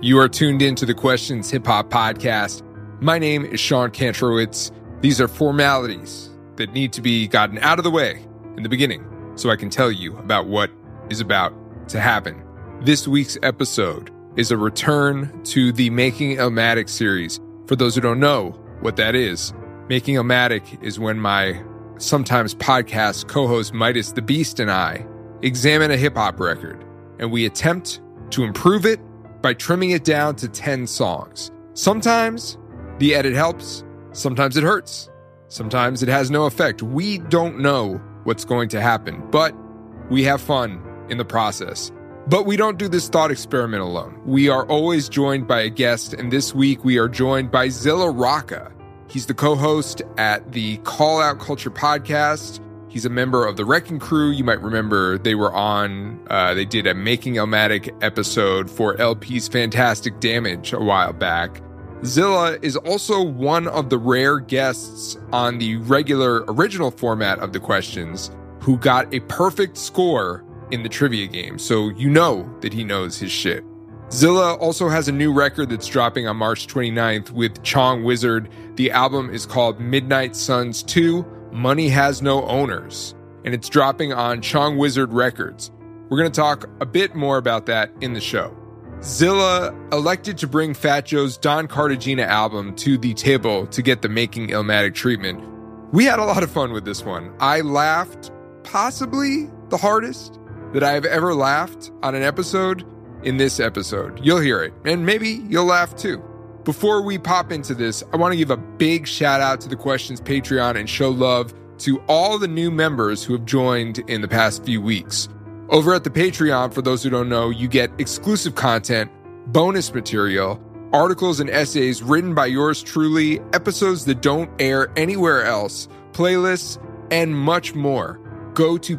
You are tuned in to the Questions Hip Hop Podcast. My name is Sean Kantrowitz. These are formalities that need to be gotten out of the way in the beginning so I can tell you about what is about to happen. This week's episode is a return to the Making Illmatic series. For those who don't know what that is, Making Illmatic is when my sometimes podcast co-host Midas the Beast and I examine a hip-hop record, and we attempt to improve it by trimming it down to 10 songs. Sometimes the edit helps, sometimes it hurts, sometimes it has no effect. We don't know what's going to happen, but we have fun in the process. But we don't do this thought experiment alone. We are always joined by a guest, and this week we are joined by Zilla Rocca. He's the co-host at the Call Out Culture podcast. He's a member of the Wrecking Crew. You might remember they were on, they did a Making Illmatic episode for LP's Fantastic Damage a while back. Zilla is also one of the rare guests on the regular original format of the questions who got a perfect score in the trivia game. So you know that he knows his shit. Zilla also has a new record that's dropping on March 29th with Chong Wizard. The album is called Midnight Suns 2. Money Has No Owners, and it's dropping on Chong Wizard Records. We're going to talk a bit more about that in the show. Zilla elected to bring Fat Joe's Don Cartagena album to the table to get the Making Illmatic treatment. We had a lot of fun with this one. I laughed possibly the hardest that I have ever laughed on an episode in this episode. You'll hear it, and maybe you'll laugh too. Before we pop into this, I want to give a big shout out to the Questions Patreon and show love to all the new members who have joined in the past few weeks. Over at the Patreon, for those who don't know, you get exclusive content, bonus material, articles and essays written by yours truly, episodes that don't air anywhere else, playlists, and much more. Go to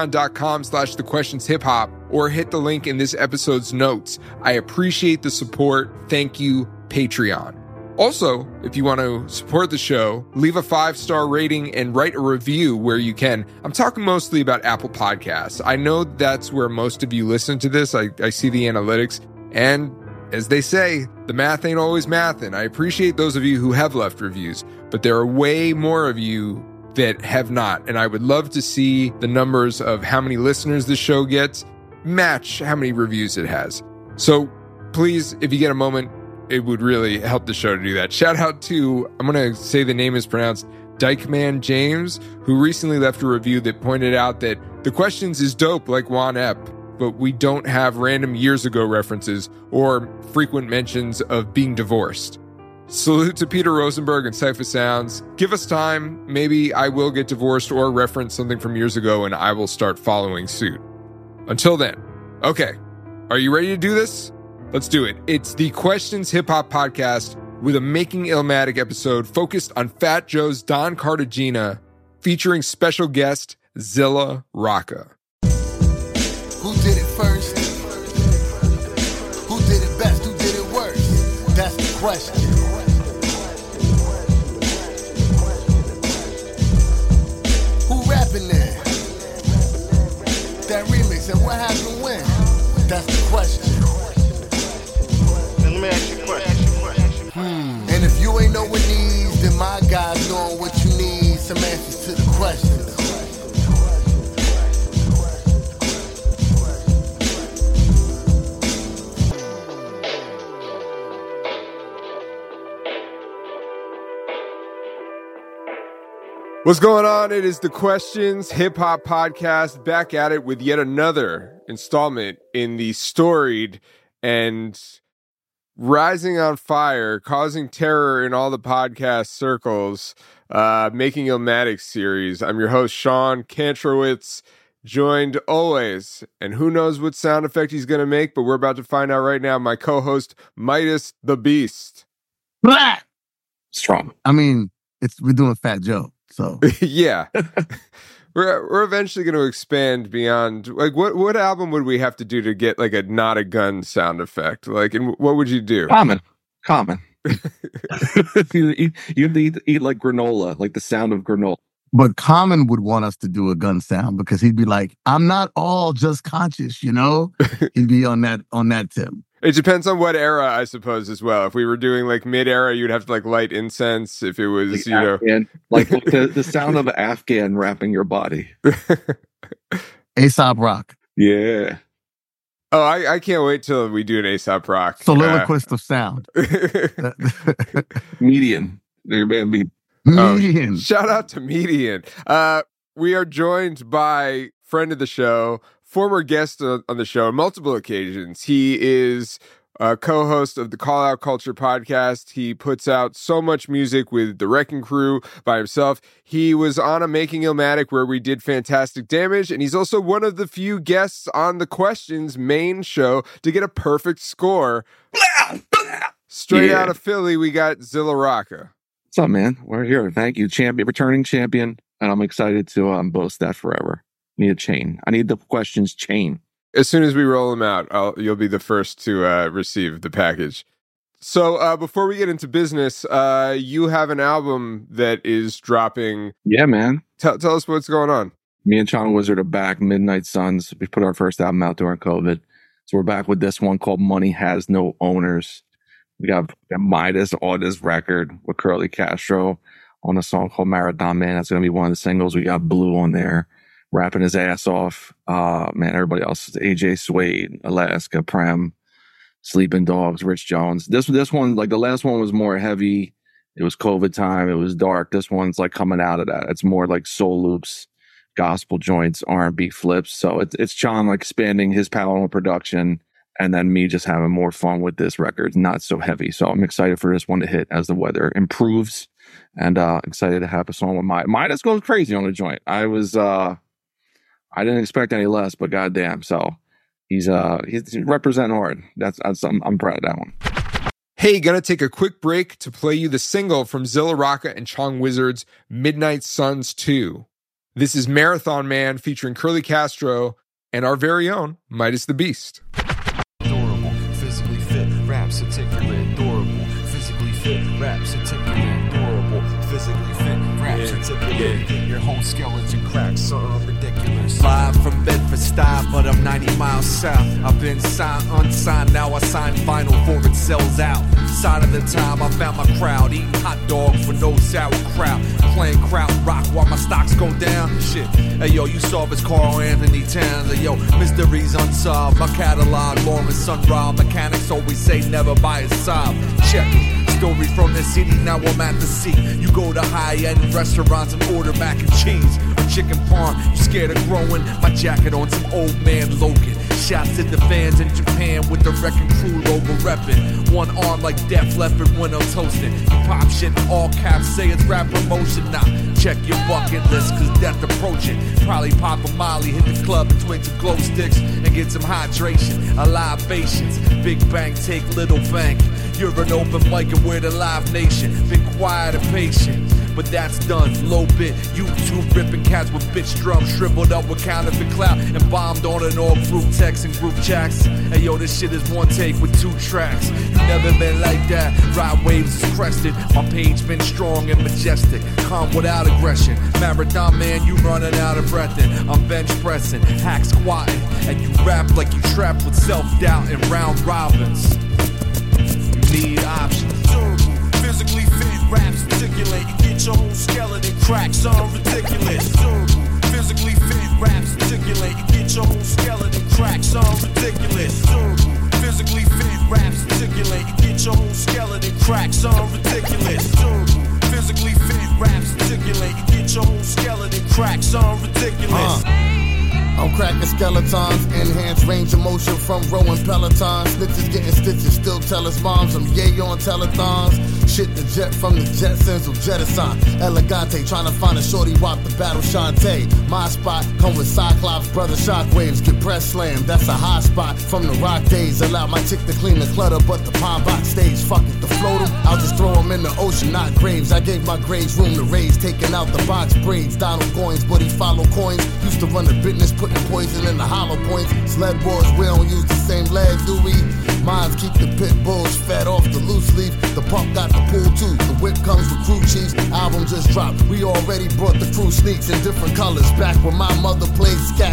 patreon.com/thequestionshiphop or hit the link in this episode's notes. I appreciate the support. Thank you, Patreon. Also, if you want to support the show, leave a 5-star rating and write a review where you can. I'm talking mostly about Apple Podcasts. I know that's where most of you listen to this. I see the analytics. And as they say, the math ain't always mathin'. I appreciate those of you who have left reviews, but there are way more of you that have not. And I would love to see the numbers of how many listeners the show gets match how many reviews it has. So please, if you get a moment, it would really help the show to do that. Shout out to, I'm going to say the name is pronounced Dykeman James, who recently left a review that pointed out that the Questions is dope like Juan Ep, but we don't have random years ago references or frequent mentions of being divorced. Salute to Peter Rosenberg and Cypher Sounds. Give us time. Maybe I will get divorced or reference something from years ago and I will start following suit. Until then, okay, are you ready to do this? Let's do it. It's the Questions Hip Hop Podcast with a Making Illmatic episode focused on Fat Joe's Don Cartagena, featuring special guest Zilla Rocca. Who did it first? Who did it best? Who did it worst? That's the question. Who rapping there? That remix, and what happened when? That's the question. Let me ask you a question. And if you ain't know what needs, then my guys knowing what you need. Some answers to the questions. What's going on? It is the Questions Hip Hop Podcast, back at it with yet another installment in the storied and rising on fire, causing terror in all the podcast circles, Making Illmatic series. I'm your host, Sean Kantrowitz, joined always, and who knows what sound effect he's going to make, but we're about to find out right now, my co-host, Midas the Beast. Blah! Strong. I mean, we're doing Fat Joe, so. Yeah. We're eventually going to expand beyond, like, what album would we have to do to get, like, a not a gun sound effect? Like, and what would you do? Common. you have to eat like granola, like the sound of granola. But Common would want us to do a gun sound because he'd be like, I'm not all just conscious, you know? He'd be on that tip. It depends on what era, I suppose, as well. If we were doing like mid-era, you'd have to like light incense. If it was, Like Afghan, like the sound of Afghan wrapping your body. Aesop Rock. Yeah. Oh, I can't wait till we do an Aesop Rock. Soliloquist of sound. Median. Your man be Median. Shout out to Median. We are joined by friend of the show, former guest on the show on multiple occasions. He is a co-host of the Call Out Culture podcast. He puts out so much music with the Wrecking Crew by himself. He was on a Making Illmatic where we did Fantastic Damage, and he's also one of the few guests on the Questions main show to get a perfect score. Straight out of Philly, we got Zilla Rocca. What's up, man? We're here. Thank you, champion, returning champion, and I'm excited to boast that forever. Need a chain. I need the Questions chain. As soon as we roll them out, you'll be the first to receive the package. So before we get into business, you have an album that is dropping. Yeah, man. Tell us what's going on. Me and Chong Wizard are back. Midnight Suns. We put our first album out during COVID, so we're back with this one called "Money Has No Owners." We got Midas on this record with Curly Castro on a song called Marathon Man. That's going to be one of the singles. We got Blue on there, rapping his ass off. Man, everybody else is AJ Suede, Alaska, Prem, Sleeping Dogs, Rich Jones. This one, like the last one was more heavy. It was COVID time. It was dark. This one's like coming out of that. It's more like soul loops, gospel joints, R&B flips. So it's John like expanding his palette on production, and then me just having more fun with this record, not so heavy. So I'm excited for this one to hit as the weather improves, and excited to have a song with Midas goes crazy on the joint. I didn't expect any less, but goddamn, so he's representing hard. I'm proud of that one. Hey, gonna take a quick break to play you the single from Zilla Rocca and Chong Wizard's Midnight Suns 2. This is Marathon Man featuring Curly Castro and our very own Midas the Beast. Adorable, physically fit, raps articulate, adorable, physically fit, raps articulate, adorable, physically fit, raps articulate. Your whole skeleton cracks, something ridiculous. Live from Bedford style, but I'm 90 miles south. I've been signed, unsigned, now I sign vinyl for it sells out. Side of the time I found my crowd, eating hot dogs with no sauerkraut, playing crowd rock while my stocks go down. Shit, hey yo, you saw this Carl Anthony Towns. Hey yo, mysteries unsolved. My catalog, Lawrence Sunraw. Mechanics always say never buy a sob. Check it. Story from the city, now I'm at the sea. You go to high-end restaurants and order mac and cheese or chicken parm. You scared of growing? My jacket on some old man Logan. Shouts to the fans in Japan with the Wrecking Crew logo reppin'. One arm like Def Leppard when I'm toasting. You pop shit in all caps, say it's rap promotion. Nah, check your bucket list, cause death approaching. Probably pop a molly, hit the club between some glow sticks and get some hydration. A libations, big bank, take little bank. You're an open mic and we're the live nation. Been quiet and patient, but that's done. Low bit, YouTube ripping cats with bitch drums, shriveled up with counterfeit clout and bombed on an all group text and group chats. Hey yo, this shit is one take with 2 tracks. You never been like that. Ride waves is crested. My page been strong and majestic, calm without aggression. Marathon man, you running out of breath. And I'm bench pressing, hack squatting, and you rap like you trapped with self-doubt and round robins. Need options. Durable, physically fit, raps articulate. You get your whole skeleton cracked, something ridiculous. Durable, physically fit, raps articulate. You get your whole skeleton cracked, something ridiculous. Durable, physically fit, raps articulate. You get your whole skeleton cracked, something ridiculous. Durable, physically fit, raps articulate. You get your whole skeleton cracked, something ridiculous. I'm cracking skeletons, enhanced range of motion from rowing pelotons. Snitches getting stitches, still tell us moms I'm yay on telethons. Shit the jet from the Jetsons of Jettison. Elegante, trying to find a shorty wop the battle Shantae. My spot, come with Cyclops, brother shockwaves, get press slammed. That's a high spot from the rock days. Allow my chick to clean the clutter, but the pine box stage, fuck it, to float them. I'll just throw them in the ocean, not graves. I gave my graves room to raise, taking out the box braids. Donald Goins, but he follow coins. Used to run the business, putting poison in the hollow points. Sled wars, we don't use the same lead, do we? Mines keep the pit bulls fed off the loose leaf. The pump got the pool too. The whip comes with crew chiefs. Album just dropped. We already brought the crew sneaks in different colors. Back when my mother played scat, man could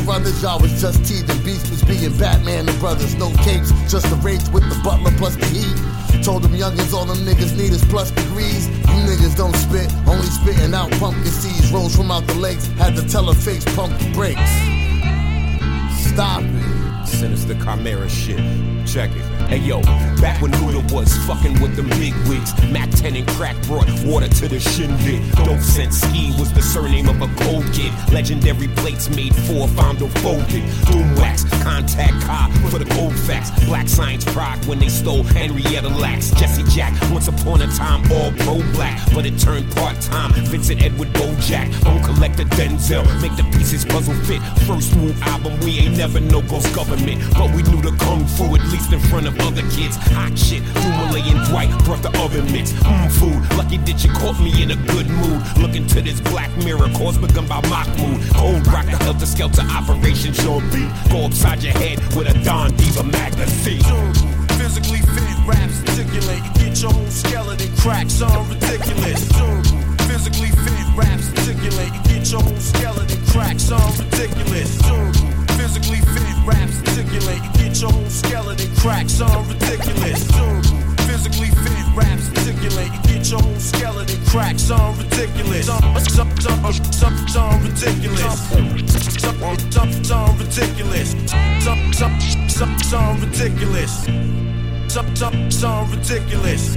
brothers, y'all was just teasing. Beast was being Batman and brothers. No capes, just a race with the butler plus the heat. Told them youngins all them niggas need is plus degrees. You niggas don't spit, only spitting out pumpkin seeds. Rose from out the lakes, had to tell her face pump the brakes. Stop it. Sinister Chimera shit. Check it. Hey yo, back when Luda was fucking with them big wigs, Mac 10 and crack brought water to the shindig. Dope Sense Ski was the surname of a cold kid. Legendary plates made for Fondo folded. Doom wax, contact car for the cold facts. Black Science Prague when they stole Henrietta Lacks. Jesse Jack, once upon a time all pro black, but it turned part-time. Vincent Edward Bojack, own collector Denzel, make the pieces puzzle fit. First Wu album, we ain't never no ghost government, but we knew the kung fu at least in front of other kids. Hot shit, Malay and Dwight brought the oven mitts. Food, lucky that you caught me in a good mood. Look into this black mirror, cause begun by Mahmoud. Cold rock, the helter-skelter operation sure beat. Go upside your head with a Don Diva magazine. Physically fit, raps articulate. Get your whole skeleton cracked, sound ridiculous. Physically fit, raps articulate. Get your whole skeleton cracked, sound ridiculous. Physically fit, raps articulate. Get your whole skeleton cracked, sound ridiculous. Physically fit, raps articulate. Get your whole skeleton cracked, sound ridiculous. Sound ridiculous. Sound ridiculous. Sound ridiculous. Sound ridiculous.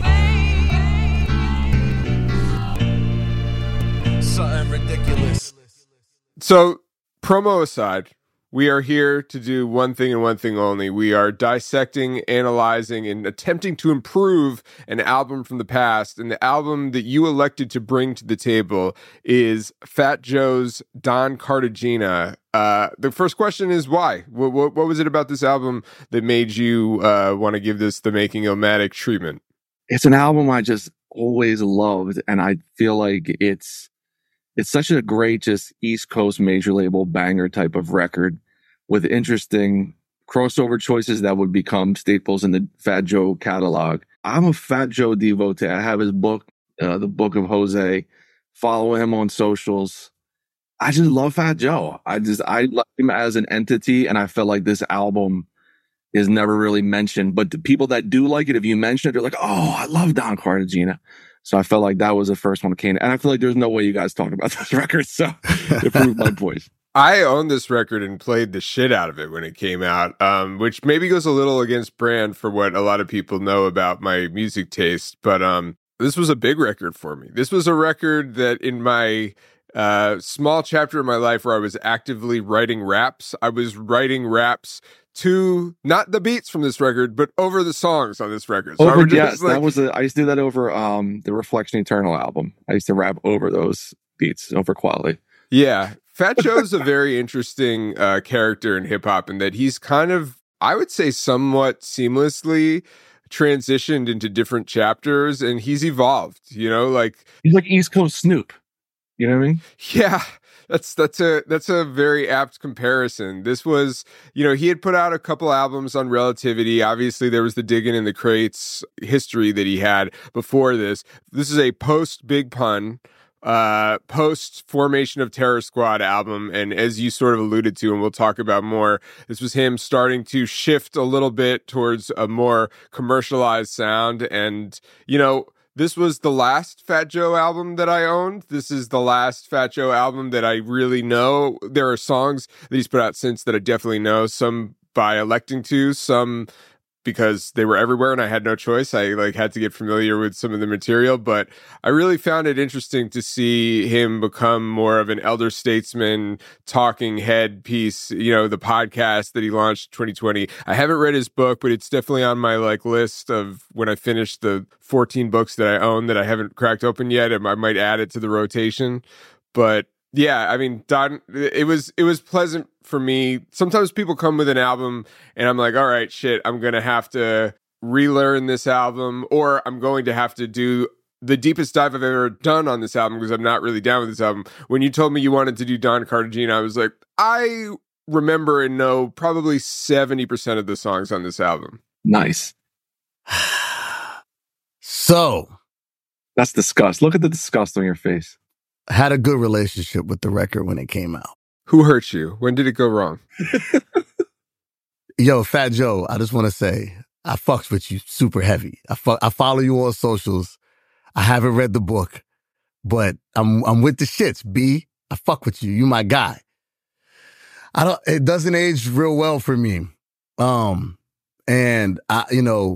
Something ridiculous. So, promo aside, we are here to do one thing and one thing only. We are dissecting, analyzing, and attempting to improve an album from the past. And the album that you elected to bring to the table is Fat Joe's Don Cartagena. The first question is why? What was it about this album that made you want to give this the Making Illmatic treatment? It's an album I just always loved, and I feel like it's such a great, just East Coast major label banger type of record with interesting crossover choices that would become staples in the Fat Joe catalog. I'm a Fat Joe devotee. I have his book, The Book of Jose. Follow him on socials. I just love Fat Joe. I love him as an entity, and I felt like this album is never really mentioned. But the people that do like it, if you mention it, they're like, oh, I love Don Cartagena. So I felt like that was the first one that came. And I feel like there's no way you guys talk about this record. So it proved my point. I own this record and played the shit out of it when it came out, which maybe goes a little against brand for what a lot of people know about my music taste. But this was a big record for me. This was a record that in my small chapter of my life where I was actively writing raps, I was writing raps to not the beats from this record, but over the songs on this record. So I used to do that over the Reflection Eternal album. I used to rap over those beats, over quality. Yeah. Fat Joe's a very interesting character in hip hop in that he's kind of, I would say, somewhat seamlessly transitioned into different chapters, and he's evolved, you know, like he's like East Coast Snoop. You know what I mean? Yeah. That's a very apt comparison. This was, you know, he had put out a couple albums on Relativity. Obviously, there was the Digging in the Crates history that he had before this. This is a post Big Pun, post Formation of Terror Squad album. And as you sort of alluded to, and we'll talk about more, this was him starting to shift a little bit towards a more commercialized sound. And, you know, this was the last Fat Joe album that I owned. This is the last Fat Joe album that I really know. There are songs that he's put out since that I definitely know, some by electing to, some because they were everywhere and I had no choice. I had to get familiar with some of the material, but I really found it interesting to see him become more of an elder statesman, talking head piece, you know, the podcast that he launched in 2020. I haven't read his book, but it's definitely on my list of when I finish the 14 books that I own that I haven't cracked open yet. I might add it to the rotation. But yeah, I mean, Don, it was pleasant for me. Sometimes people come with an album and I'm like, all right, shit, I'm going to have to relearn this album, or I'm going to have to do the deepest dive I've ever done on this album because I'm not really down with this album. When you told me you wanted to do Don Cartagena, I was like, I remember and know probably 70% of the songs on this album. Nice. So. That's disgust. Look at the disgust on your face. Had a good relationship with the record when it came out. Who hurt you? When did it go wrong? Yo, Fat Joe, I just want to say, I fucks with you super heavy. I follow you on socials. I haven't read the book, but I'm with the shits, B. I fuck with you. You my guy. It doesn't age real well for me. And I,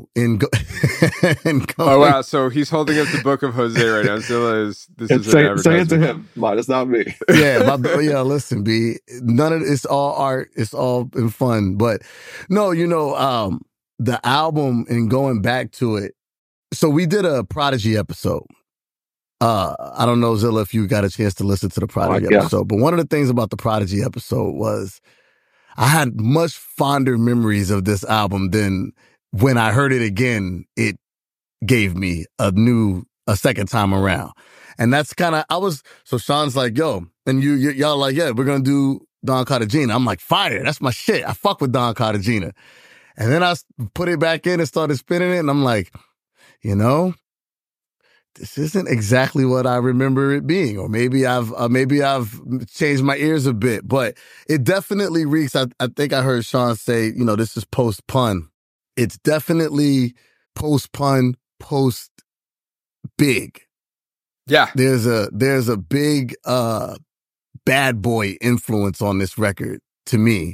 oh wow! So he's holding up the book of Jose right now. Zilla is this is an advertisement. Say it to him, but it's not me. Yeah, listen, B. None of it's all art. It's all in fun. But no, the album and going back to it. So we did a Prodigy episode. I don't know, Zilla, if you got a chance to listen to the Prodigy episode, but one of the things about the Prodigy episode was I had much fonder memories of this album than when I heard it again, it gave me a second time around. And that's kind of, so Sean's like, yo, and y'all like, yeah, we're going to do Don Cartagena. I'm like, fire, that's my shit. I fuck with Don Cartagena. And then I put it back in and started spinning it. And I'm like, this isn't exactly what I remember it being, or maybe I've changed my ears a bit, but it definitely reeks. I think I heard Sean say, this is post pun. It's definitely post pun, post big. Yeah, there's a big bad boy influence on this record to me,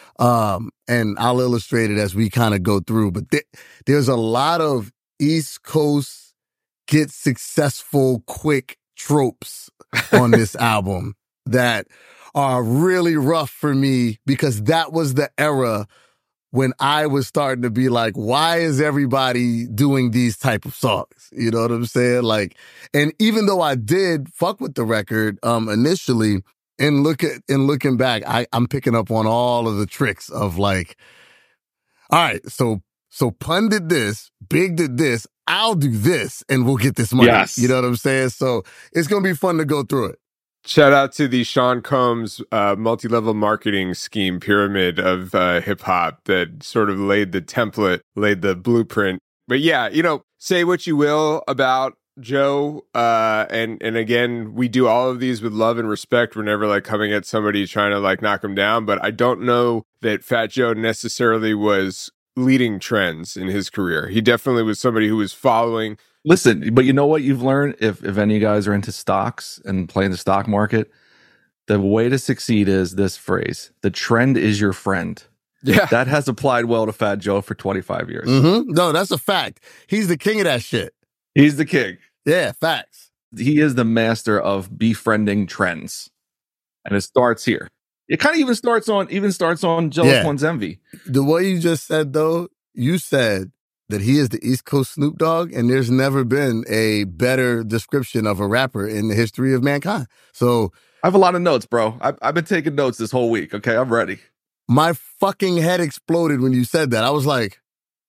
and I'll illustrate it as we kind of go through. But there's a lot of East Coast get successful quick tropes on this album that are really rough for me, because that was the era when I was starting to be like, why is everybody doing these type of songs? You know what I'm saying? Like, and even though I did fuck with the record initially, and looking back, I'm picking up on all of the tricks of like, all right, so Pun did this, Big did this, I'll do this, and we'll get this money. Yes. You know what I'm saying? So it's going to be fun to go through it. Shout out to the Sean Combs multi-level marketing scheme pyramid of hip-hop that sort of laid the template, laid the blueprint. But yeah, say what you will about Joe, and again, we do all of these with love and respect. We're never like coming at somebody trying to like knock them down, but I don't know that Fat Joe necessarily was leading trends in his career. He definitely was somebody who was following. Listen, but you know what you've learned? If any of you guys are into stocks and playing the stock market, the way to succeed is this phrase: the trend is your friend. Yeah. That has applied well to Fat Joe for 25 years. Mm-hmm. No, that's a fact. He's the king of that shit. He's the king. Yeah, facts. He is the master of befriending trends. And it starts here. It kind of even starts on Jealous One's Envy. The way you just said, though, you said that he is the East Coast Snoop Dogg, and there's never been a better description of a rapper in the history of mankind. So I have a lot of notes, bro. I've been taking notes this whole week. Okay, I'm ready. My fucking head exploded when you said that. I was like,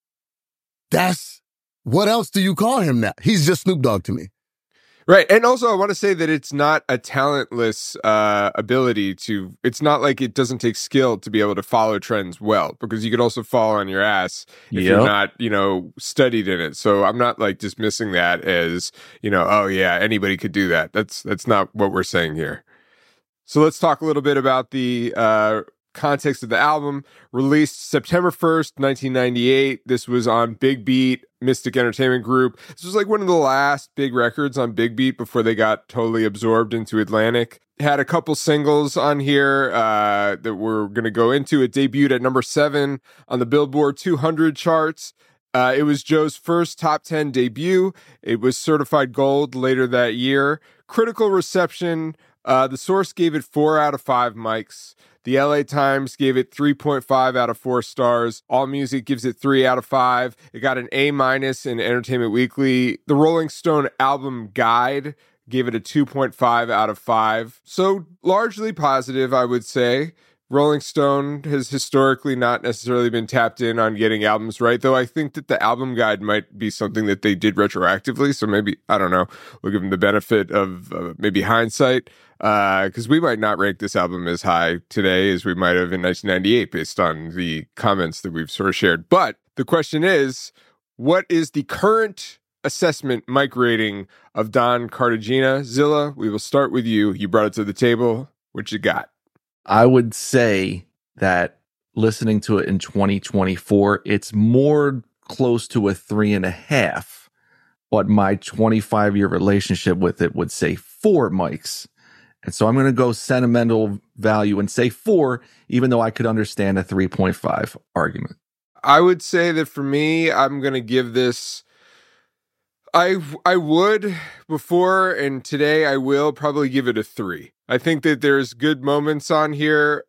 what else do you call him now? He's just Snoop Dogg to me. Right. And also, I want to say that it's not a talentless ability to, it's not like it doesn't take skill to be able to follow trends well, because you could also fall on your ass if you're not, studied in it. So I'm not like dismissing that as, oh yeah, anybody could do that. That's not what we're saying here. So let's talk a little bit about the context of the album. Released September 1st, 1998. This was on Big Beat, Mystic Entertainment Group. This was like one of the last big records on Big Beat before they got totally absorbed into Atlantic. It had a couple singles on here that we're going to go into. It debuted at number 7 on the Billboard 200 charts. It was Joe's first top 10 debut. It was certified gold later that year. Critical reception. The Source gave it 4 out of 5 mics. The LA Times gave it 3.5 out of 4 stars. AllMusic gives it 3 out of 5. It got an A- in Entertainment Weekly. The Rolling Stone Album Guide gave it a 2.5 out of 5. So largely positive, I would say. Rolling Stone has historically not necessarily been tapped in on getting albums right, though I think that the album guide might be something that they did retroactively. So maybe, I don't know, we'll give them the benefit of maybe hindsight, because we might not rank this album as high today as we might have in 1998 based on the comments that we've sort of shared. But the question is, what is the current assessment mic rating of Don Cartagena? Zilla, we will start with you. You brought it to the table. What you got? I would say that listening to it in 2024, it's more close to a 3.5, but my 25-year relationship with it would say 4 mics. And so I'm going to go sentimental value and say 4, even though I could understand a 3.5 argument. I would say that for me, I'm going to give this, I would before, and today I will probably give it a 3. I think that there's good moments on here.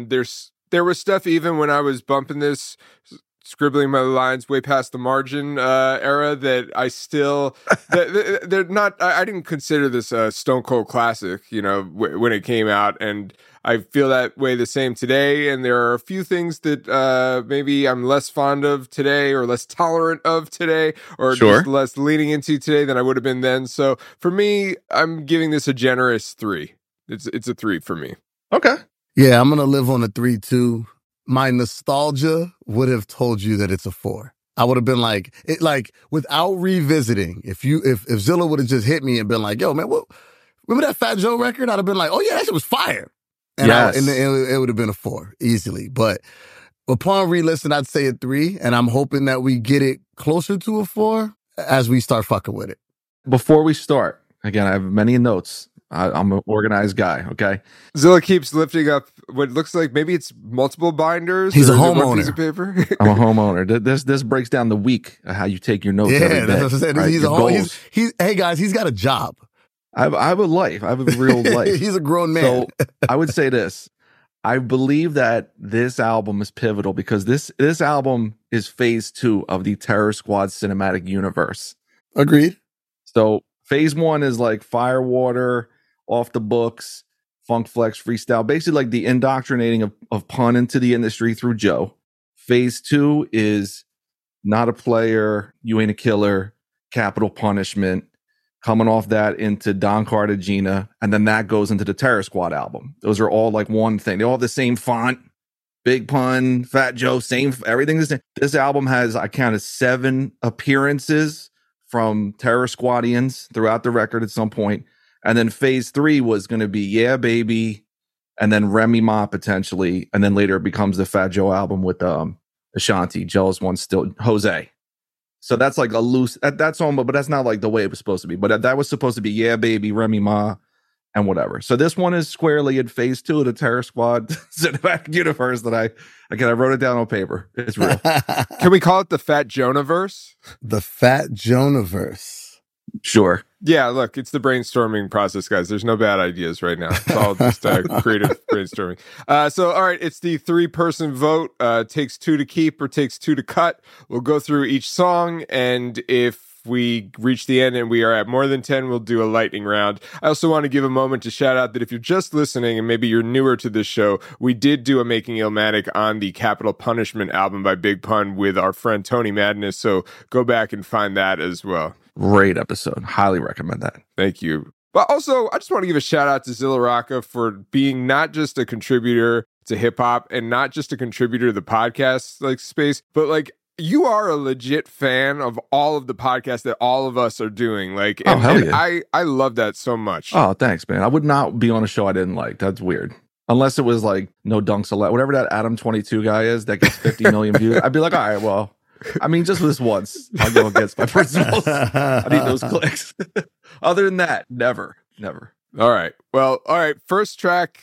There was stuff even when I was bumping this, scribbling my lines way past the margin era, that I still, they're not, I didn't consider this a Stone Cold classic, you know, when it came out. And I feel that way the same today. And there are a few things that maybe I'm less fond of today or less tolerant of today or just less leaning into today than I would have been then. So for me, I'm giving this a generous 3. It's a 3 for me. Okay. Yeah, I'm going to live on a 3 too. My nostalgia would have told you that it's a 4. I would have been like, without revisiting, if Zilla would have just hit me and been like, yo, man, remember that Fat Joe record? I'd have been like, oh yeah, that shit was fire. And, yes. It would have been a 4 easily. But upon re-listen, I'd say a 3. And I'm hoping that we get it closer to a 4 as we start fucking with it. Before we start, again, I have many notes. I'm an organized guy, okay? Zilla keeps lifting up what looks like maybe it's multiple binders. He's a homeowner. piece of paper. I'm a homeowner. This breaks down the week of how you take your notes every day. That's what I said. Right? Hey, guys, he's got a job. I have a life. I have a real life. He's a grown man. So I would say this. I believe that this album is pivotal because this album is phase 2 of the Terror Squad cinematic universe. Agreed. So phase 1 is like Firewater, Off the Books, Funk Flex, Freestyle, basically like the indoctrinating of pun into the industry through Joe. Phase 2 is Not a Player, You Ain't a Killer, Capital Punishment, coming off that into Don Cartagena, and then that goes into the Terror Squad album. Those are all like one thing. They all have the same font. Big Pun, Fat Joe, same, everything's the same. This album has, I counted 7 appearances from Terror Squadians throughout the record at some point. And then phase 3 was going to be Yeah Baby, and then Remy Ma potentially, and then later it becomes the Fat Joe album with Ashanti, Jealous One, still Jose. So that's like a loose, that's almost, but that's not like the way it was supposed to be. But that was supposed to be Yeah Baby, Remy Ma, and whatever. So this one is squarely in phase 2 of the Terror Squad cinematic universe that I wrote it down on paper. It's real. Can we call it the Fat Jonah-verse? The Fat Jonah-verse. Sure. Yeah, look, it's the brainstorming process, guys. There's no bad ideas right now. It's all just creative brainstorming. So, all right, it's the 3-person vote. Takes 2 to keep or takes 2 to cut. We'll go through each song, and if we reach the end and we are at more than 10, we'll do a lightning round. I also want to give a moment to shout out that if you're just listening and maybe you're newer to this show, we did do a Making Illmatic on the Capital Punishment album by Big Pun with our friend Tony Madness, so go back and find that as well. Great episode. Highly recommend that. Thank you. But also, I just want to give a shout out to Zilla Rocca for being not just a contributor to hip hop and not just a contributor to the podcast like space, but like you are a legit fan of all of the podcasts that all of us are doing. Like, and yeah. I love that so much. Oh, thanks, man. I would not be on a show I didn't like. That's weird. Unless it was like No Dunks Allowed, whatever that Adam 22 guy is that gets 50 million views. I'd be like, all right, well, I mean, just this once, I'll go against my principles. I need those clicks. Other than that, never. All right. Well, all right. First track,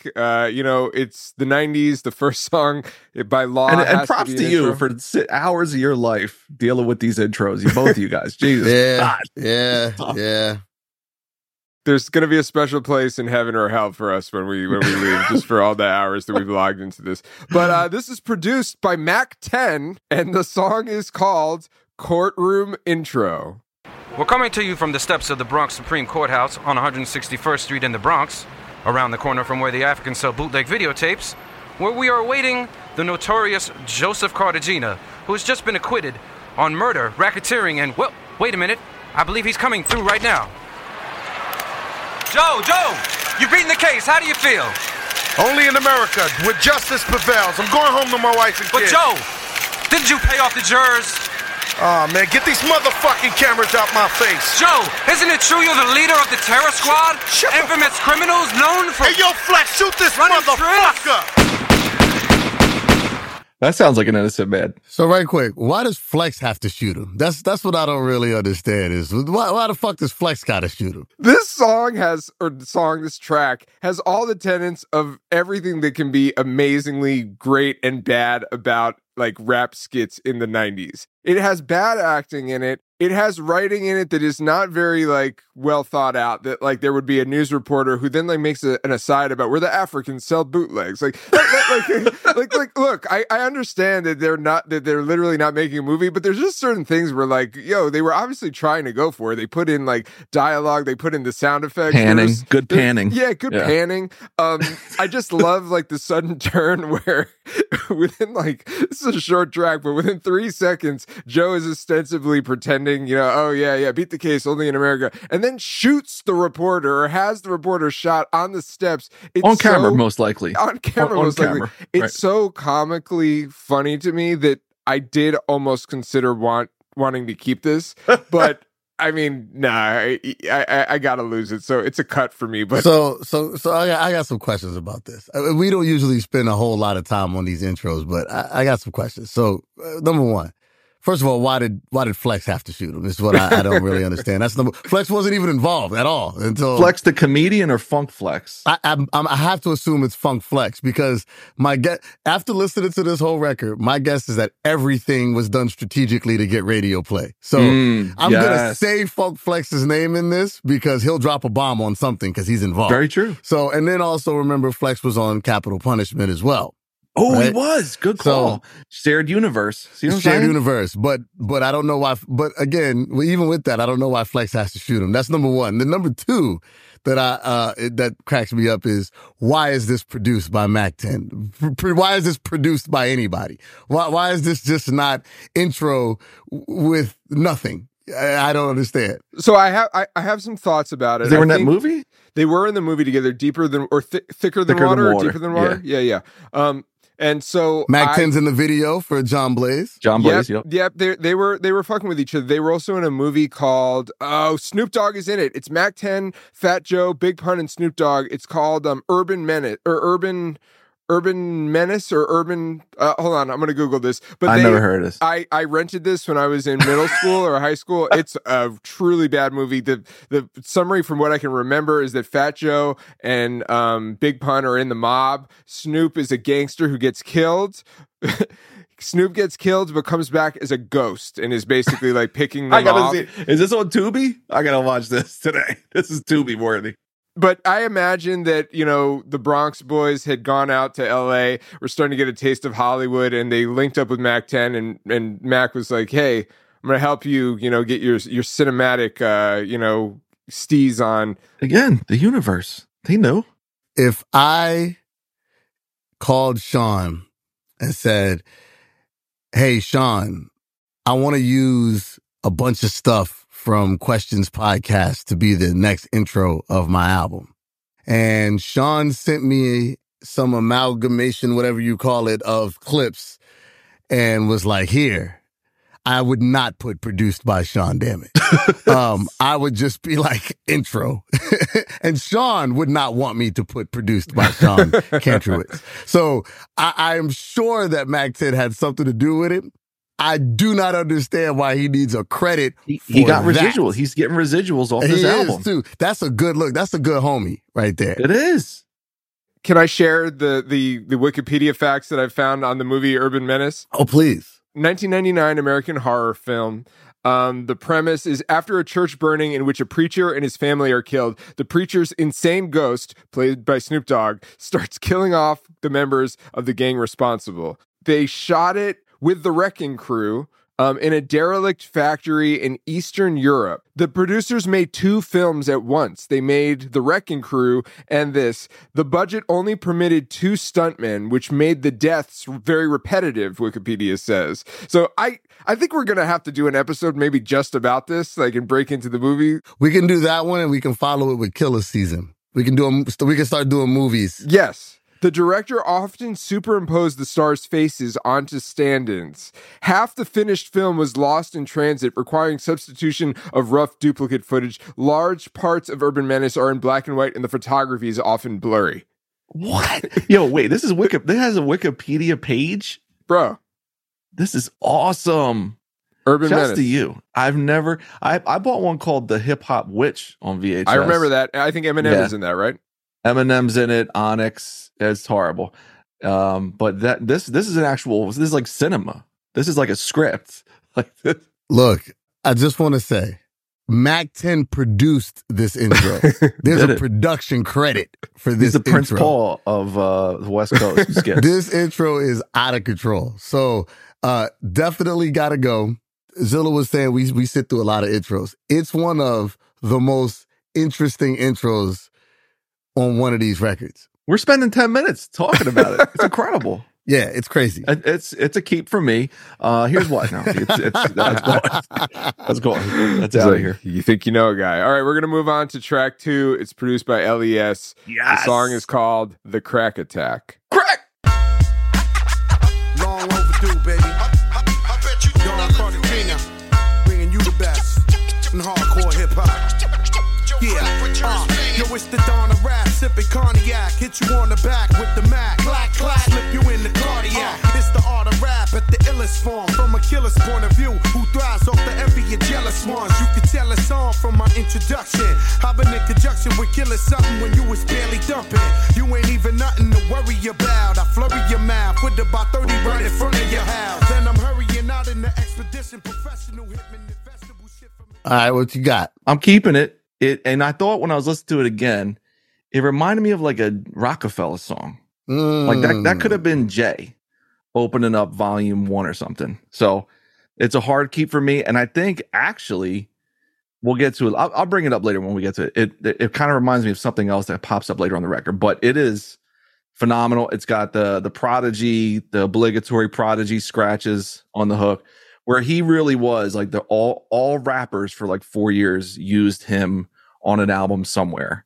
it's the 90s. The first song by law. And props to you for hours of your life dealing with these intros. Both of you guys. Jesus. Yeah. There's going to be a special place in heaven or hell for us when we leave, just for all the hours that we've logged into this. But this is produced by Mac 10, and the song is called Courtroom Intro. We're coming to you from the steps of the Bronx Supreme Courthouse on 161st Street in the Bronx, around the corner from where the Africans sell bootleg videotapes, where we are awaiting the notorious Joseph Cartagena, who has just been acquitted on murder, racketeering, and, well, wait a minute, I believe he's coming through right now. Joe, you've beaten the case. How do you feel? Only in America, where justice prevails. I'm going home to my wife and kids. But Joe, didn't you pay off the jurors? Oh, man, get these motherfucking cameras out my face. Joe, isn't it true you're the leader of the terror squad? Infamous criminals known for... Hey, yo, Flex, shoot this Running motherfucker. That sounds like an innocent man. So right quick, why does Flex have to shoot him? That's what I don't really understand is why the fuck does Flex gotta shoot him? This track has all the tenets of everything that can be amazingly great and bad about like rap skits in the 90s. It has bad acting in it. It has writing in it that is not very like well thought out. That like there would be a news reporter who then like makes an aside about where the Africans sell bootlegs. Look, I understand that they're literally not making a movie, but there's just certain things where like, yo, they were obviously trying to go for it. They put in like dialogue, they put in the sound effects, panning, good panning. Yeah, good panning. I just love like the sudden turn where within like, this is a short track, but within 3 seconds, Joe is ostensibly pretending, oh yeah, beat the case only in America, and then shoots the reporter or has the reporter shot on the steps. It's on camera, most likely. On camera, most likely. It's so comically funny to me that I did almost consider wanting to keep this, but I mean, nah, I gotta lose it. So it's a cut for me. But so I got some questions about this. We don't usually spend a whole lot of time on these intros, but I got some questions. So number one. First of all, why did Flex have to shoot him? This is what I don't really understand. Flex wasn't even involved at all until Flex the comedian or Funk Flex. I have to assume it's Funk Flex because after listening to this whole record, my guess is that everything was done strategically to get radio play. So I'm gonna say Funk Flex's name in this because he'll drop a bomb on something because he's involved. Very true. So and then also remember Flex was on Capital Punishment as well. Oh, right? He was. Good call. So, shared universe. See what I'm saying? Shared universe. But I don't know why. But again, even with that, I don't know why Flex has to shoot him. That's number one. The number two that cracks me up is why is this produced by Mac 10? Why is this produced by anybody? Why is this just not intro with nothing? I don't understand. So I have some thoughts about it. They were in that movie? They were in the movie together, thicker than water, or deeper than water. Yeah. And so Mac 10's in the video for John Blaze. Yep. They were fucking with each other. They were also in a movie called Snoop Dogg is in it. It's Mac 10, Fat Joe, Big Pun, and Snoop Dogg. It's called Urban Menace or Urban. Hold on, I'm gonna Google this. But I never heard of this. I rented this when I was in middle school or high school. It's a truly bad movie. The summary from what I can remember is that Fat Joe and Big Pun are in the mob. Snoop is a gangster who gets killed. Snoop gets killed but comes back as a ghost and is basically like picking them off. See. Is this on Tubi? I gotta watch this today. This is Tubi worthy. But I imagine that, the Bronx boys had gone out to LA, were starting to get a taste of Hollywood, and they linked up with Mac 10, and Mac was like, hey, I'm going to help you, get your cinematic, steez on. Again, the universe. They know. If I called Sean and said, hey, Sean, I want to use a bunch of stuff from Questions Podcast to be the next intro of my album. And Sean sent me some amalgamation, whatever you call it, of clips and was like, here, I would not put produced by Sean, damn it. I would just be like, intro. And Sean would not want me to put produced by Sean Kantrowitz. So I'm sure that Mac 10 had something to do with it. I do not understand why he needs a credit for he got that. residuals. He's getting residuals off this album. Too. That's a good look. That's a good homie right there. It is. Can I share the Wikipedia facts that I found on the movie Urban Menace? Oh, please. 1999 American horror film. The premise is after a church burning in which a preacher and his family are killed, the preacher's insane ghost, played by Snoop Dogg, starts killing off the members of the gang responsible. They shot it with the Wrecking Crew in a derelict factory in Eastern Europe. The producers made 2 films at once. They made The Wrecking Crew and this. The budget only permitted 2 stuntmen, which made the deaths very repetitive, Wikipedia says. So I think we're going to have to do an episode maybe just about this, and break into the movie. We can do that one and we can follow it with Killer Season. We can start doing movies. Yes. The director often superimposed the stars' faces onto stand-ins. Half the finished film was lost in transit, requiring substitution of rough duplicate footage. Large parts of Urban Menace are in black and white, and the photography is often blurry. What? Yo, wait, this has a Wikipedia page? Bro. This is awesome. Urban Shouts Menace. to you. I bought one called The Hip Hop Witch on VHS. I remember that. I think Eminem is in that, right? Eminem's in it. Onyx. It's horrible. But this is an actual. This is like cinema. This is like a script. Like this. Look, I just want to say, Mac 10 produced this intro. There's a production credit for this. He's the intro. Prince Paul of the West Coast skits. This intro is out of control. So definitely got to go. Zilla was saying we sit through a lot of intros. It's one of the most interesting intros on one of these records. We're spending 10 minutes talking about it. It's incredible. Yeah, it's crazy. It's a keep for me. Here's what. No, let's go. Let's out of here. You think you know a guy. All right, we're going to move on to track 2. It's produced by LES. Yes. The song is called The Crack Attack. Crack! Long overdue, baby. I bet you don't have Cartagena. Bringing you the best in hardcore hip hop. Yeah, yo, it's the dawn of rap, sipping cognac, hit you on the back with the Mac, clack, clack, slip you in the cardiac. It's the art of rap at the illest form, from a killer's point of view, who thrives off the envy of jealous ones. You can tell it's on from my introduction. I've been in conjunction with killing something when you was barely dumping. You ain't even nothing to worry about. I flurry your mouth with about 30 right in front of your house. Then I'm hurrying out in the expedition, professional hitman, vegetable shit for me. All right, what you got? I'm keeping it. And I thought when I was listening to it again, it reminded me of like a Rockefeller song. Like that could have been Jay opening up volume 1 or something. So it's a hard keep for me. And I think actually we'll get to it. I'll bring it up later when we get to it. It kind of reminds me of something else that pops up later on the record, but it is phenomenal. It's got the Prodigy, the obligatory Prodigy scratches on the hook, where he really was like all rappers for like 4 years used him on an album somewhere.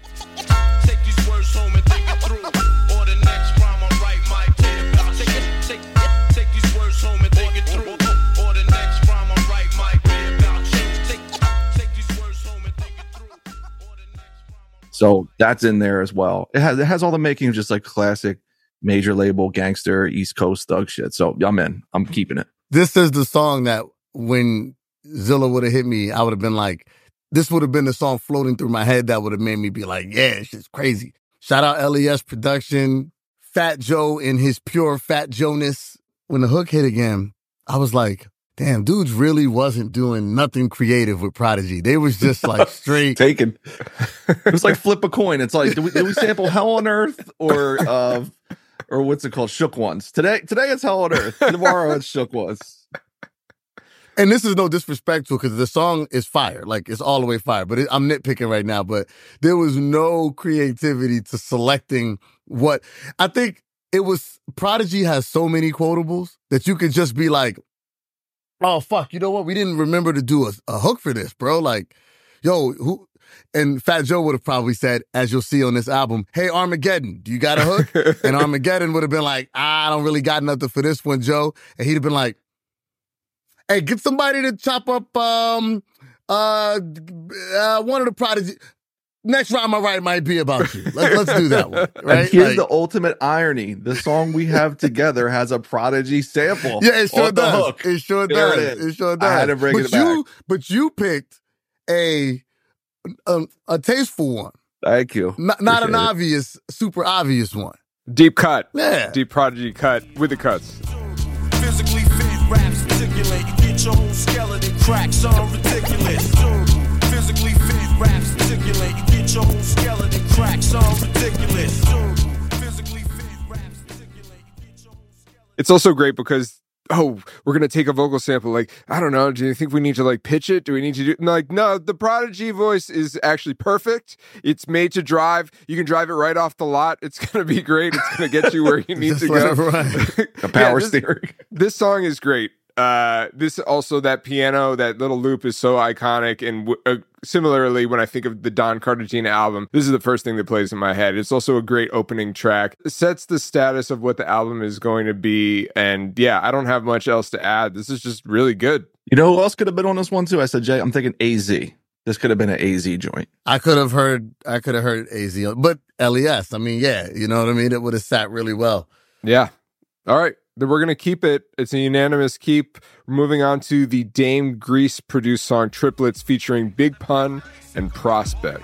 Take these words home and think it through. Or the next rhyme I write might be about. Take these words home and think it through. Or the next rhyme I write might be about. Take these words home and think it through. Or the next rhyme. So that's in there as well. It has all the makings, just like classic major label gangster East Coast thug shit. So I'm in. I'm keeping it. This is the song that when Zilla would have hit me, I would have been like, this would have been the song floating through my head that would have made me be like, yeah, it's just crazy. Shout out LES production, Fat Joe in his pure Fat Joe-ness. When the hook hit again, I was like, damn, dudes really wasn't doing nothing creative with Prodigy. They was just like straight. Taken. It was like flip a coin. It's like, did we sample Hell on Earth or what's it called? Shook Ones. Today it's Hell on Earth. Tomorrow it's Shook Ones. And this is no disrespectful because the song is fire. Like, it's all the way fire. But I'm nitpicking right now. But there was no creativity to selecting what. I think it was, Prodigy has so many quotables that you could just be like, oh, fuck, you know what? We didn't remember to do a hook for this, bro. Like, yo, who? And Fat Joe would have probably said, as you'll see on this album, hey, Armageddon, do you got a hook? And Armageddon would have been like, I don't really got nothing for this one, Joe. And he'd have been like, hey, get somebody to chop up one of the Prodigy. Next rhyme I write might be about you. Let's do that one. Right? And here's the ultimate irony. The song we have together has a Prodigy sample. Yeah, it sure does. Hook. It sure There does. It sure does. I had to bring it back. But you picked a tasteful one. Thank you. Not an obvious, super obvious one. Deep cut. Yeah. Deep Prodigy cut with the cuts. Physically fit, raps articulate. You get your whole skeleton cracked, some ridiculous. Physically fit, raps articulate. You get your whole skeleton cracked, some ridiculous. Physically fit, raps articulate. You get your whole skeleton. It's also great because, oh, we're going to take a vocal sample. Like, I don't know. Do you think we need to like pitch it? Do we need to do like, no, the Prodigy voice is actually perfect. It's made to drive. You can drive it right off the lot. It's going to be great. It's going to get you where you need to go. A power steering. This song is great. this also, that piano, that little loop is so iconic. And similarly, when I think of the Don Cartagena album, this is the first thing that plays in my head. It's also a great opening track. It sets the status of what the album is going to be. And yeah, I don't have much else to add. This is just really good. You know who else could have been on this one too? I said, Jay, I'm thinking AZ. This could have been an AZ joint. I could have heard AZ, but LES. I mean, yeah, you know what I mean? It would have sat really well. Yeah. All right. Then we're going to keep it. It's a unanimous keep. We're moving on to the Dame Grease produced song Triplets featuring Big Pun and Prospect.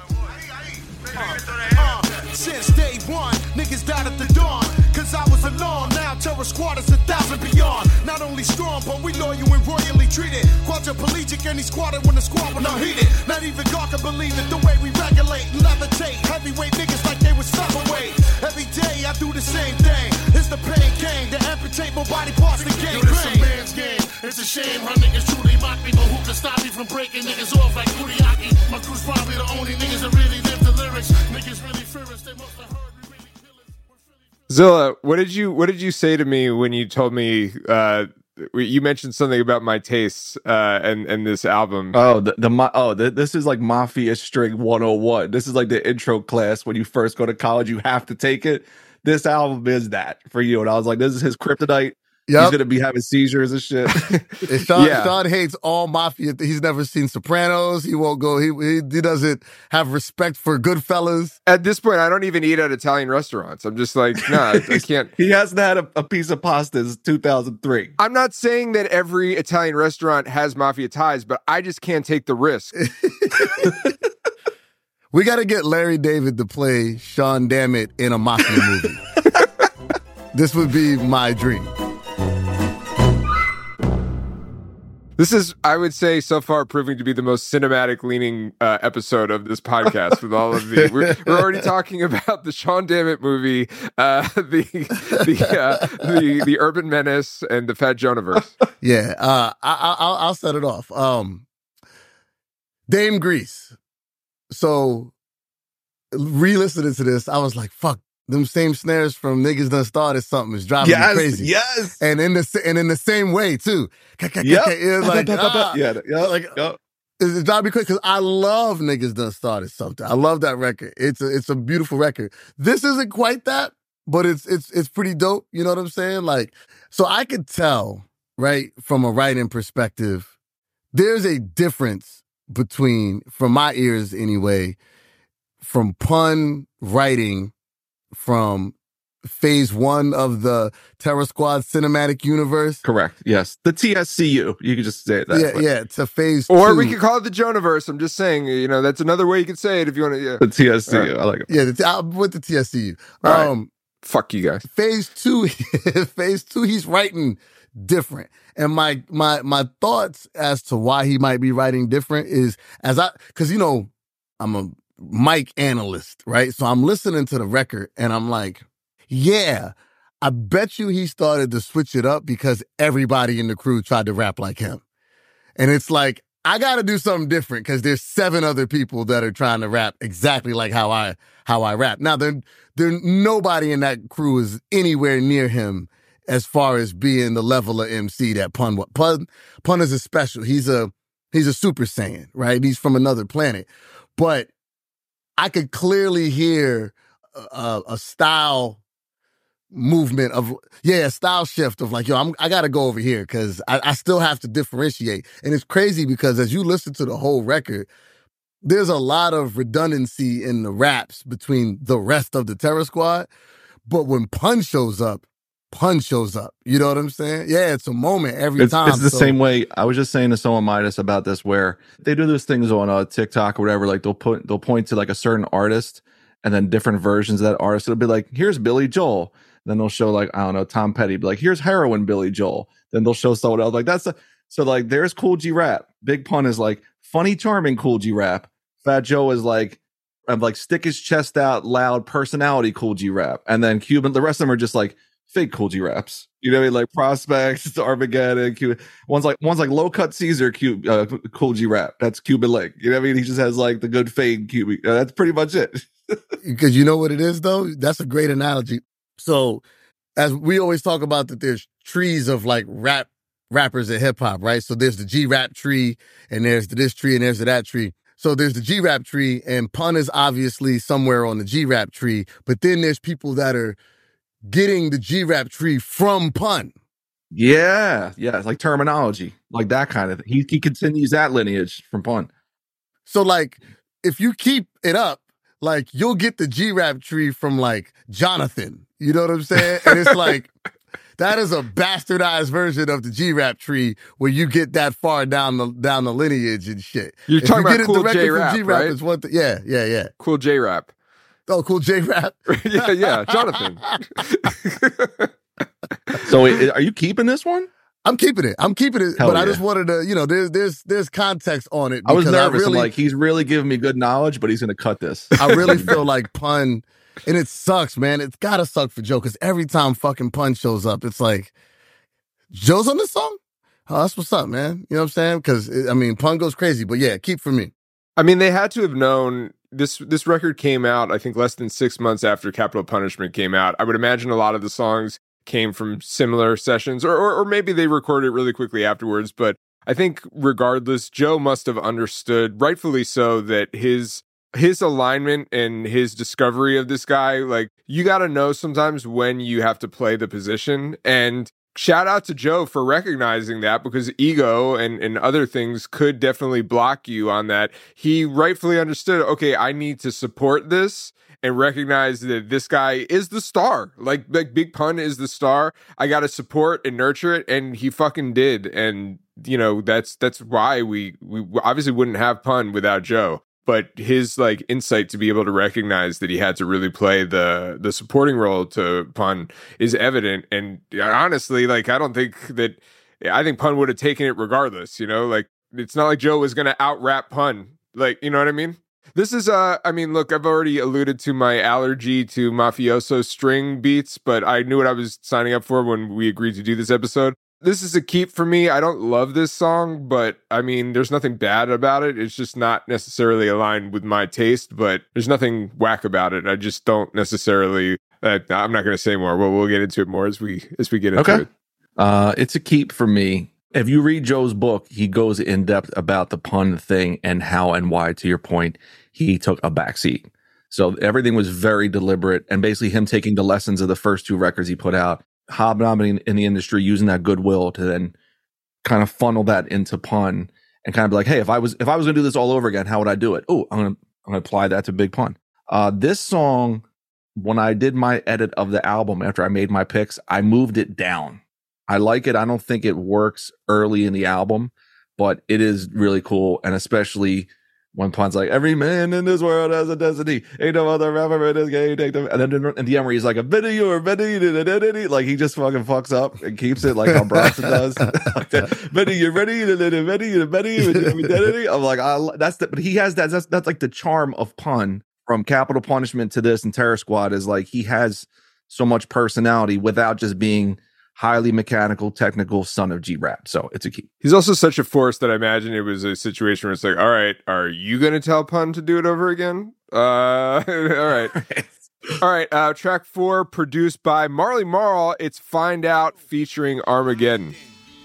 Since day one, niggas died at the dawn. Cause I was alone, now Terror Squad is 1,000 beyond. Not only strong, but we loyal and royally treated. Quadriplegic and he squatted when the squad was unheated. Not even God can believe it, the way we regulate and levitate. Heavyweight niggas like they was featherweight. Every day I do the same thing. It's the pain gang, to amputate my body parts to gain grain. This a man's game. It's a shame how niggas truly mock me, but who can stop me from breaking niggas off like Kuriaki? My crew's probably the only niggas that really live the lyrics. Niggas really fearless, they must have heard. Zilla, what did you say to me when you told me you mentioned something about my tastes and this album? This is like Mafia String 101. This is like the intro class when you first go to college. You have to take it. This album is that for you. And I was like, this is his kryptonite. Yep. He's gonna be having seizures and shit. Sean hates all mafia. He's never seen Sopranos. He won't go. He doesn't have respect for Goodfellas. At this point, I don't even eat at Italian restaurants. I'm just like, nah, I can't. He hasn't had a piece of pasta since 2003. I'm not saying that every Italian restaurant has mafia ties, but I just can't take the risk. We got to get Larry David to play Sean Dammit in a mafia movie. This would be my dream. This is, I would say, so far proving to be the most cinematic-leaning episode of this podcast. With all of the, we're already talking about the Sean Dammit movie, the Urban Menace, and the Fat Jonaverse. Yeah, I'll set it off. Dame Grease. So, re-listening to this, I was like, "Fuck." Them same snares from Niggas Done Started Something is driving me crazy. Yes, and in the same way too. It's driving me crazy because I love Niggas Done Started Something. I love that record. It's a beautiful record. This isn't quite that, but it's pretty dope. You know what I'm saying? Like, so I could tell, right, from a writing perspective, there's a difference between, from my ears anyway, from Pun writing from phase 1 of the Terror Squad cinematic universe. Correct. Yes. The TSCU. You could just say it that way. Yeah. To phase 2. Or we could call it the Jonaverse. I'm just saying, that's another way you could say it if you want to. Yeah. The TSCU. Right. I like it. Yeah. With the TSCU. Right. Fuck you guys. Phase 2, he's writing different. And my thoughts as to why he might be writing different is because I'm a mic analyst, right? So I'm listening to the record and I'm like, yeah, I bet you he started to switch it up because everybody in the crew tried to rap like him. And it's like, I got to do something different because there's 7 other people that are trying to rap exactly like how I rap. Now, there nobody in that crew is anywhere near him as far as being the level of MC that Pun is a special. He's a Super Saiyan, right? He's from another planet. But I could clearly hear a style movement a style shift of like, yo, I got to go over here because I still have to differentiate. And it's crazy because as you listen to the whole record, there's a lot of redundancy in the raps between the rest of the Terror Squad. But when Pun shows up. You know what I'm saying? Yeah, it's a moment every time. It's the same way. I was just saying to someone Midas about this, where they do those things on TikTok or whatever. Like they'll point to like a certain artist and then different versions of that artist. It'll be like, here's Billy Joel. Then they'll show like, I don't know, Tom Petty. Be like, here's Heroin Billy Joel. Then they'll show someone else. Like so like there's Cool G Rap. Big Pun is like funny, charming Cool G Rap. Fat Joe is like stick his chest out, loud personality Cool G Rap. And then Cuban, the rest of them are just like fake Cool G Raps. You know what I mean? Like Prospects, Armageddon, Cuban. One's like low cut Caesar, Cool G Rap. That's Cuban Link. You know what I mean? He just has like the good fade Cuban. That's pretty much it. Because you know what it is though? That's a great analogy. So as we always talk about that there's trees of like rap rappers in hip hop, right? So there's the G-Rap tree, and there's the this tree, and there's the that tree. So there's the G-Rap tree, and Pun is obviously somewhere on the G-Rap tree, but then there's people that are getting the G-Rap tree from Pun. Yeah, it's like terminology, like that kind of thing. He continues that lineage from Pun. So, like, if you keep it up, like, you'll get the G-Rap tree from, like, Jonathan. You know what I'm saying? And it's like, that is a bastardized version of the G-Rap tree where you get that far down the lineage and shit. You're if talking you about Cool J-Rap, right? It's one thing. Yeah. Cool J-Rap. Oh, Cool J-Rap? yeah, Jonathan. So are you keeping this one? I'm keeping it. Hell But yeah. I just wanted to, there's context on it. I was because nervous. I'm like, he's really giving me good knowledge, but he's going to cut this. I really feel like Pun, and it sucks, man. It's got to suck for Joe, because every time fucking Pun shows up, it's like, Joe's on this song? Oh, that's what's up, man. You know what I'm saying? Because, I mean, Pun goes crazy, but yeah, keep for me. I mean, they had to have known this record came out, I think, less than 6 months after Capital Punishment came out. I would imagine a lot of the songs came from similar sessions, or maybe they recorded it really quickly afterwards. But I think regardless, Joe must have understood, rightfully so, that his alignment and his discovery of this guy, like, you got to know sometimes when you have to play the position. And shout out to Joe for recognizing that, because ego and other things could definitely block you on that. He rightfully understood, okay, I need to support this and recognize that this guy is the star. Like Big Pun is the star. I got to support and nurture it. And he fucking did. And, you know, that's why we obviously wouldn't have Pun without Joe. But his, like, insight to be able to recognize that he had to really play the supporting role to Pun is evident. And honestly, like, I think Pun would have taken it regardless, you know? Like, it's not like Joe was going to out-rap Pun. Like, you know what I mean? This is, I mean, look, I've already alluded to my allergy to mafioso string beats, but I knew what I was signing up for when we agreed to do this episode. This is a keep for me. I don't love this song, but I mean, there's nothing bad about it. It's just not necessarily aligned with my taste, but there's nothing whack about it. I just don't necessarily, I'm not going to say more. We'll get into it more as we get into it. It's a keep for me. If you read Joe's book, he goes in depth about the Pun thing and how and why, to your point, he took a backseat. So everything was very deliberate, and basically him taking the lessons of the first two records he put out, hobnobbing in the industry, using that goodwill to then kind of funnel that into Pun and kind of be like, hey, if I was going to do this all over again, how would I do it? Oh, I'm going to apply that to Big Pun. This song, when I did my edit of the album after I made my picks, I moved it down. I like it. I don't think it works early in the album, but it is really cool. And especially when Pun's like, every man in this world has a destiny. Ain't no other rapper in this game. Take them. And then in the end where he's like, a video or video, like he just fucking fucks up and keeps it like how Bronson does. Betty, you're ready. I'm like, but he has that. That's like the charm of Pun, from Capital Punishment to this and Terror Squad, is like he has so much personality without just being highly mechanical, technical son of G-Rap. So it's a key. He's also such a force that I imagine it was a situation where it's like, all right, are you going to tell Pun to do it over again? All right. All right. Track 4, produced by Marley Marl. It's Find Out featuring Armageddon.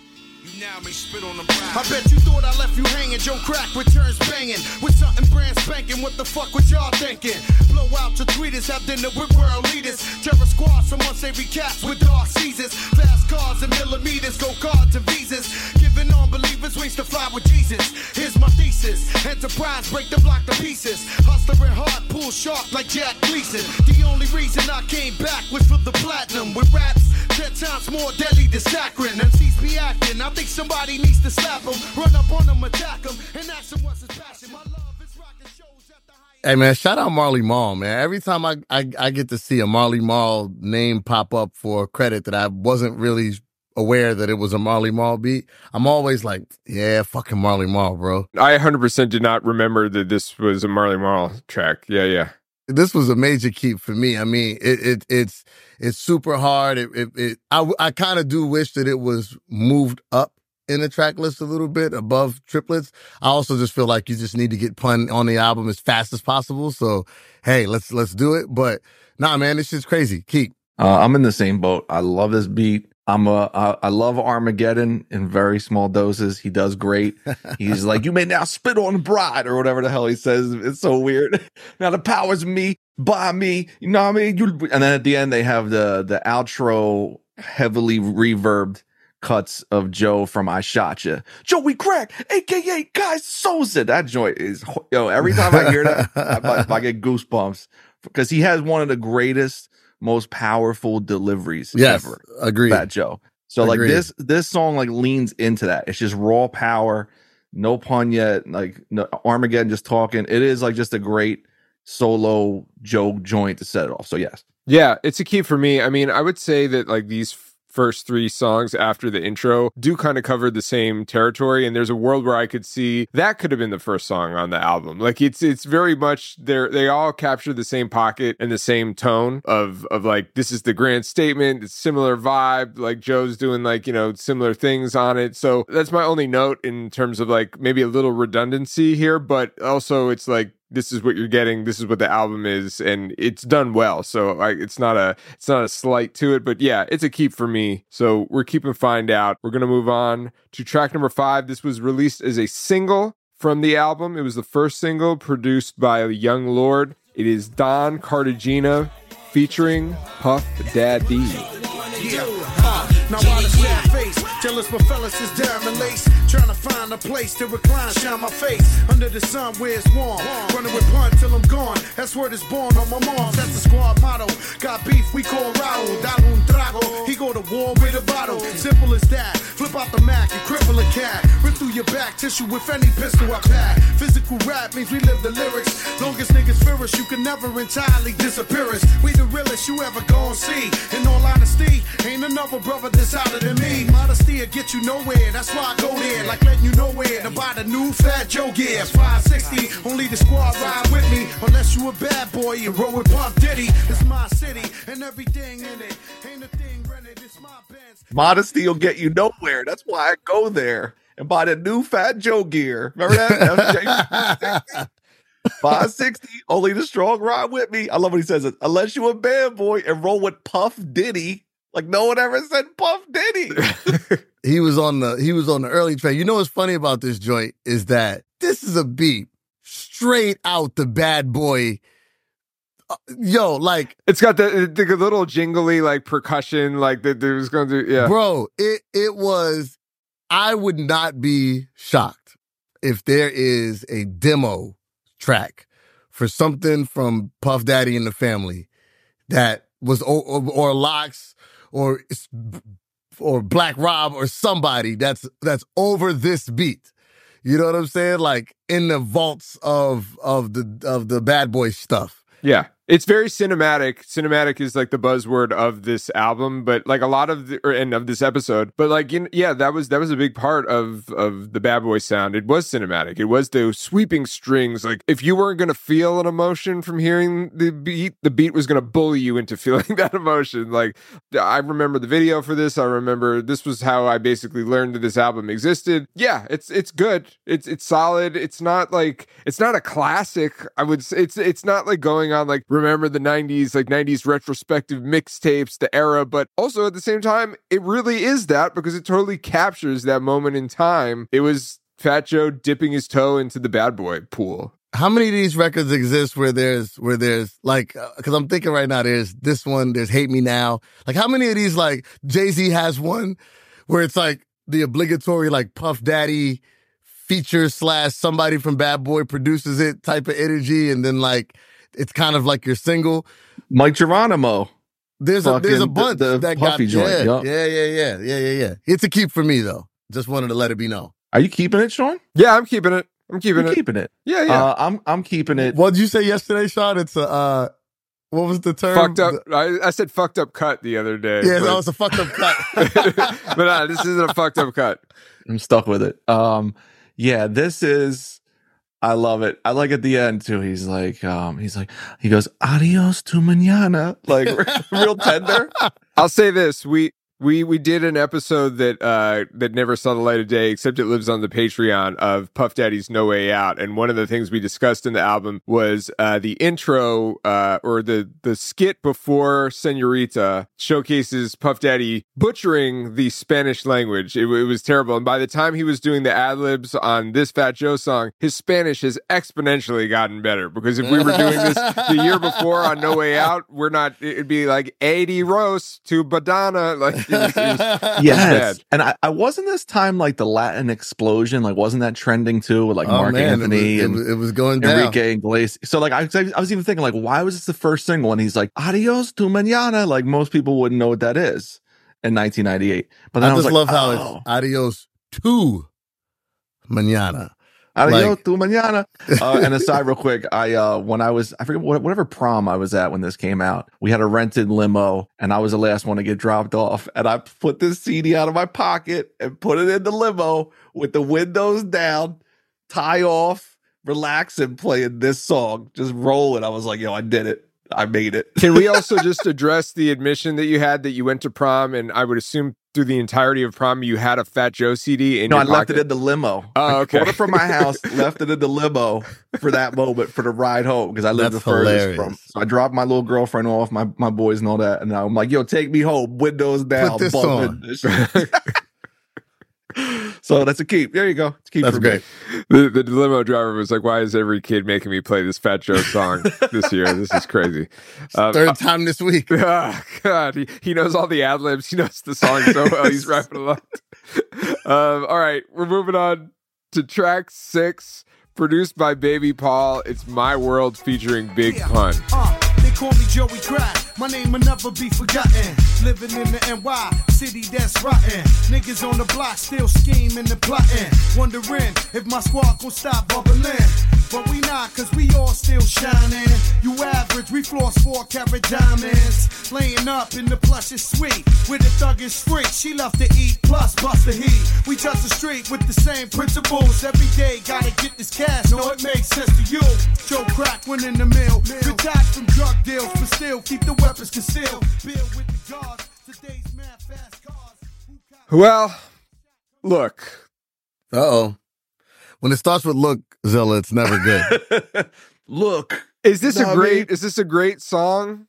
I bet you thought I left you hanging. Joe Crack returns banging with something brand spanking. What the fuck was y'all thinking? Blow out your tweeters, have dinner with world leaders. Terror Squad, some unsavory cats with dark seasons. Fast cars and millimeters, go cards and visas. Giving unbelievers wings to fly with Jesus. Here's my thesis: enterprise, break the block to pieces. Hustler and hard, pull sharp like Jack Gleason. The only reason I came back was for the platinum. With raps 10 times more deadly than saccharin. MCs be acting, I think somebody needs to slap them, run up on them, attack them, and ask them what's his passion. My love is rocking shows at the high. Hey, man, shout out Marley Marl, man. Every time I get to see a Marley Marl name pop up for credit that I wasn't really aware that it was a Marley Marl beat, I'm always like, yeah, fucking Marley Marl, bro. I 100% did not remember that this was a Marley Marl track. Yeah. This was a major keep for me. I mean, it's super hard. I kind of do wish that it was moved up in the track list a little bit above Triplets. I also just feel like you just need to get Pun on the album as fast as possible. So, hey, let's do it. But nah, man, this shit's crazy. Keep. I'm in the same boat. I love this beat. I love Armageddon in very small doses. He does great. He's like, you may now spit on the bride or whatever the hell he says. It's so weird. Now the power's me, by me. You know what I mean? And then at the end they have the outro heavily reverbed cuts of Joe from I Shot Ya. Joey Crack, aka Guy Sosa. That joint is every time I hear that, I get goosebumps because he has one of the greatest, most powerful deliveries ever. Agreed. Fat Joe. So Agreed. like this song like leans into that. It's just raw power, no pun yet. Like no, Armageddon just talking. It is like just a great solo Joe joint to set it off. So yes. Yeah, it's a key for me. I mean, I would say that like these first three songs after the intro do kind of cover the same territory, and there's a world where I could see that could have been the first song on the album. Like it's very much they all capture the same pocket and the same tone of like this is the grand statement, it's similar vibe, like Joe's doing like, you know, similar things on it. So that's my only note in terms of like maybe a little redundancy here, but also it's like this is what you're getting. This is what the album is, and it's done well. So it's not a slight to it, but yeah, it's a keep for me. So we're keeping Find Out. We're gonna move on to track number 5. This was released as a single from the album. It was the first single produced by Young Lord. It is Don Cartagena featuring Puff Daddy. Now why the sad face? Jealous my fellas is down the lace. Trying to find a place to recline, shine my face under the sun where it's warm. Running with blunt till I'm gone. That's word is born on my mom. That's the squad motto. Got beef, we call Raul. Dale un trago. He go to war with a bottle. Simple as that. Flip out the Mac and cripple a cat. Rip through your back tissue with any pistol I pack. Physical rap means we live the lyrics. Longest niggas fear us, you can never entirely disappear us. We the realest you ever gon' see. In all honesty, ain't another brother this hotter than me. Modesty will get you nowhere, that's why I go there. Like letting you know where to buy the new Fat Joe gear. 560, only the squad ride with me. Unless you a bad boy, you roll with Puff Diddy. It's my city and everything in it. Ain't a thing rented, it's my Benz. Modesty will get you nowhere. That's why I go there and buy the new Fat Joe gear. Remember that? 560, only the strong ride with me. I love when he says it. Unless you a bad boy and roll with Puff Diddy. Like no one ever said Puff Diddy. He was on the early train. You know what's funny about this joint is that this is a beat straight out the Bad Boy. Like it's got the little jingly like percussion, like that there was going to do. Yeah, bro, it was. I would not be shocked if there is a demo track for something from Puff Daddy and the Family that was or Lox or Black Rob or somebody that's over this beat. You know what I'm saying? Like in the vaults of the Bad Boy stuff. Yeah. It's very cinematic. Cinematic is like the buzzword of this album, but like a lot of of this episode. But like, yeah, that was a big part of the Bad Boy sound. It was cinematic. It was those sweeping strings. Like if you weren't going to feel an emotion from hearing the beat was going to bully you into feeling that emotion. Like I remember the video for this. I remember this was how I basically learned that this album existed. Yeah, it's good. It's solid. It's not a classic. I would say it's not like going on like remember the 90s, like 90s retrospective mixtapes, the era, but also at the same time, it really is that because it totally captures that moment in time. It was Fat Joe dipping his toe into the Bad Boy pool. How many of these records exist where there's like, because I'm thinking right now, there's this one, there's Hate Me Now. Like how many of these, like Jay-Z has one where it's like the obligatory like Puff Daddy feature / somebody from Bad Boy produces it type of energy, and then like, it's kind of like your single. Mike Geronimo. There's a bunch the that Puffy got joint. Yeah. It's a keep for me though. Just wanted to let it be known. Are you keeping it, Sean? Yeah, I'm keeping it. You're keeping it. Yeah. I'm keeping it. What did you say yesterday, Sean? It's a what was the term? Fucked up. I said fucked up cut the other day. Yeah, that was a fucked up cut. But this isn't a fucked up cut. I'm stuck with it. Yeah, this is. I love it. I like at the end too. He goes, adios to mañana. Like real tender. I'll say this. We did an episode that never saw the light of day, except it lives on the Patreon, of Puff Daddy's No Way Out. And one of the things we discussed in the album was the intro or the skit before Senorita showcases Puff Daddy butchering the Spanish language. It was terrible. And by the time he was doing the ad-libs on this Fat Joe song, his Spanish has exponentially gotten better. Because if we were doing this the year before on No Way Out, it'd be like 80 roast to Badana. Like, it was yes. And I wasn't this time like the Latin explosion, like wasn't that trending too with like Mark Anthony it was going down. Enrique Iglesias. So like I was even thinking like, why was this the first single? And he's like, adios tu mañana. Like most people wouldn't know what that is in 1998. But then I just love how it's adios tu mañana. Adios tu mañana. And aside real quick, I forget whatever prom I was at when this came out, we had a rented limo and I was the last one to get dropped off. And I put this CD out of my pocket and put it in the limo with the windows down, tie off, relax and playing this song, just rolling. I was like, yo, I did it. I made it. Can we also just address the admission that you had that you went to prom, and I would assume through the entirety of prom you had a Fat Joe CD in your pocket? No, I left it in the limo. Oh, okay. I bought it from my house, left it in the limo for that moment, for the ride home, because I lived the furthest from. So I dropped my little girlfriend off, my boys and all that, and I'm like, yo, take me home, windows down. Put this on. So that's a keep. There you go. It's a keep. That's great. The limo driver was like, why is every kid making me play this Fat Joe song this year? This is crazy. Third time this week. Oh, God. He knows all the ad-libs. He knows the song so well. He's rapping a lot. All right. We're moving on to track 6, produced by Baby Paul. It's My World featuring Big Pun. They call me Joey Crack. My name will never be forgotten. Living in the NY city that's rotten. Niggas on the block still scheming and plotting. Wondering if my squad gon' stop bubbling. But we not, cause we all still shining. You average, we floss 4-carat diamonds. Laying up in the plushest suite with a thuggish freak. She love to eat plus bust the heat. We touch the street with the same principles. Every day gotta get this cash. No, it makes sense to you. Joe Crack went in the mill. Detached from drug deals, but still keep the weapons concealed. Build with the guards. Today's mad fast cars. Well, look. Uh-oh. When it starts with look, Zilla, it's never good. Look. Is this a great song?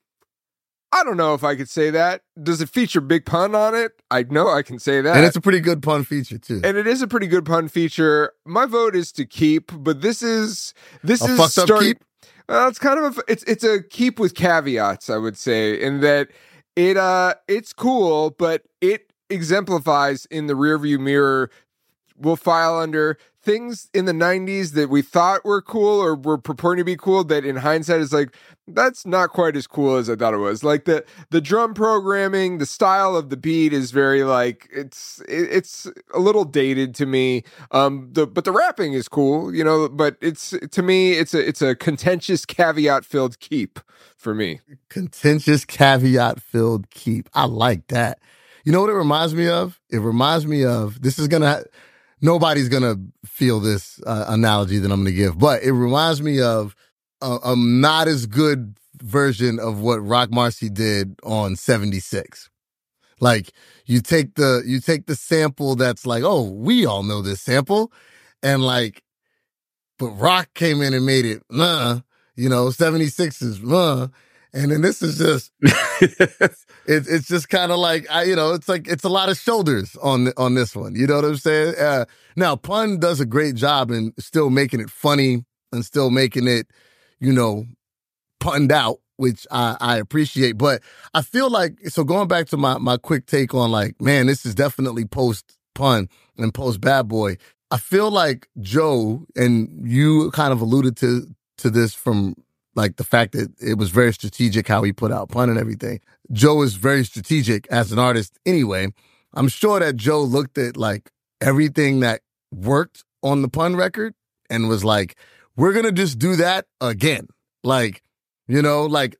I don't know if I could say that. Does it feature Big Pun on it? I know I can say that. And it's a pretty good pun feature, too. And it is a pretty good pun feature. My vote is to keep, but this is fucked up keep? Well, it's kind of it's a keep with caveats, I would say, in that it's cool, but it exemplifies in the rearview mirror. We'll file under things in the 90s that we thought were cool or were purporting to be cool that in hindsight is like, that's not quite as cool as I thought it was. Like the drum programming, the style of the beat is very like, it's a little dated to me. But the rapping is cool, you know, but to me, it's a contentious caveat filled keep for me. Contentious caveat filled keep. I like that. You know what it reminds me of? It reminds me of, nobody's going to feel this analogy that I'm going to give, but it reminds me of a not as good version of what Rock Marcy did on 76. Like you take the sample that's like, oh, we all know this sample. And like, but Rock came in and made it, 76 is, and then this is just, it's just kind of like, it's a lot of shoulders on this one. You know what I'm saying? Now, Pun does a great job in still making it funny and still making it, punned out, which I appreciate. But I feel like, so going back to my quick take on like, man, this is definitely post-Pun and post-Bad Boy. I feel like Joe, and you kind of alluded to this from like the fact that it was very strategic how he put out Pun and everything. Joe is very strategic as an artist anyway. I'm sure that Joe looked at like everything that worked on the Pun record and was like, we're going to just do that again. Like, like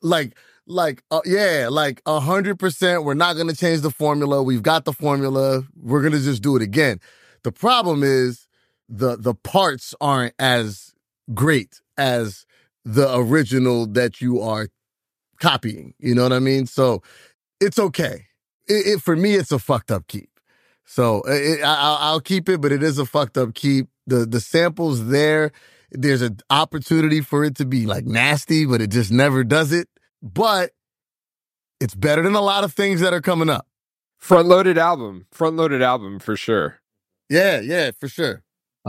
100%. We're not going to change the formula. We've got the formula. We're going to just do it again. The problem is the parts aren't as great as the original that you are copying. You know what I mean? So it's okay. for me, it's a fucked up keep. So I'll keep it, but it is a fucked up keep. The samples there, there's an opportunity for it to be like nasty, but it just never does it. But it's better than a lot of things that are coming up. Front-loaded album for sure. Yeah, for sure.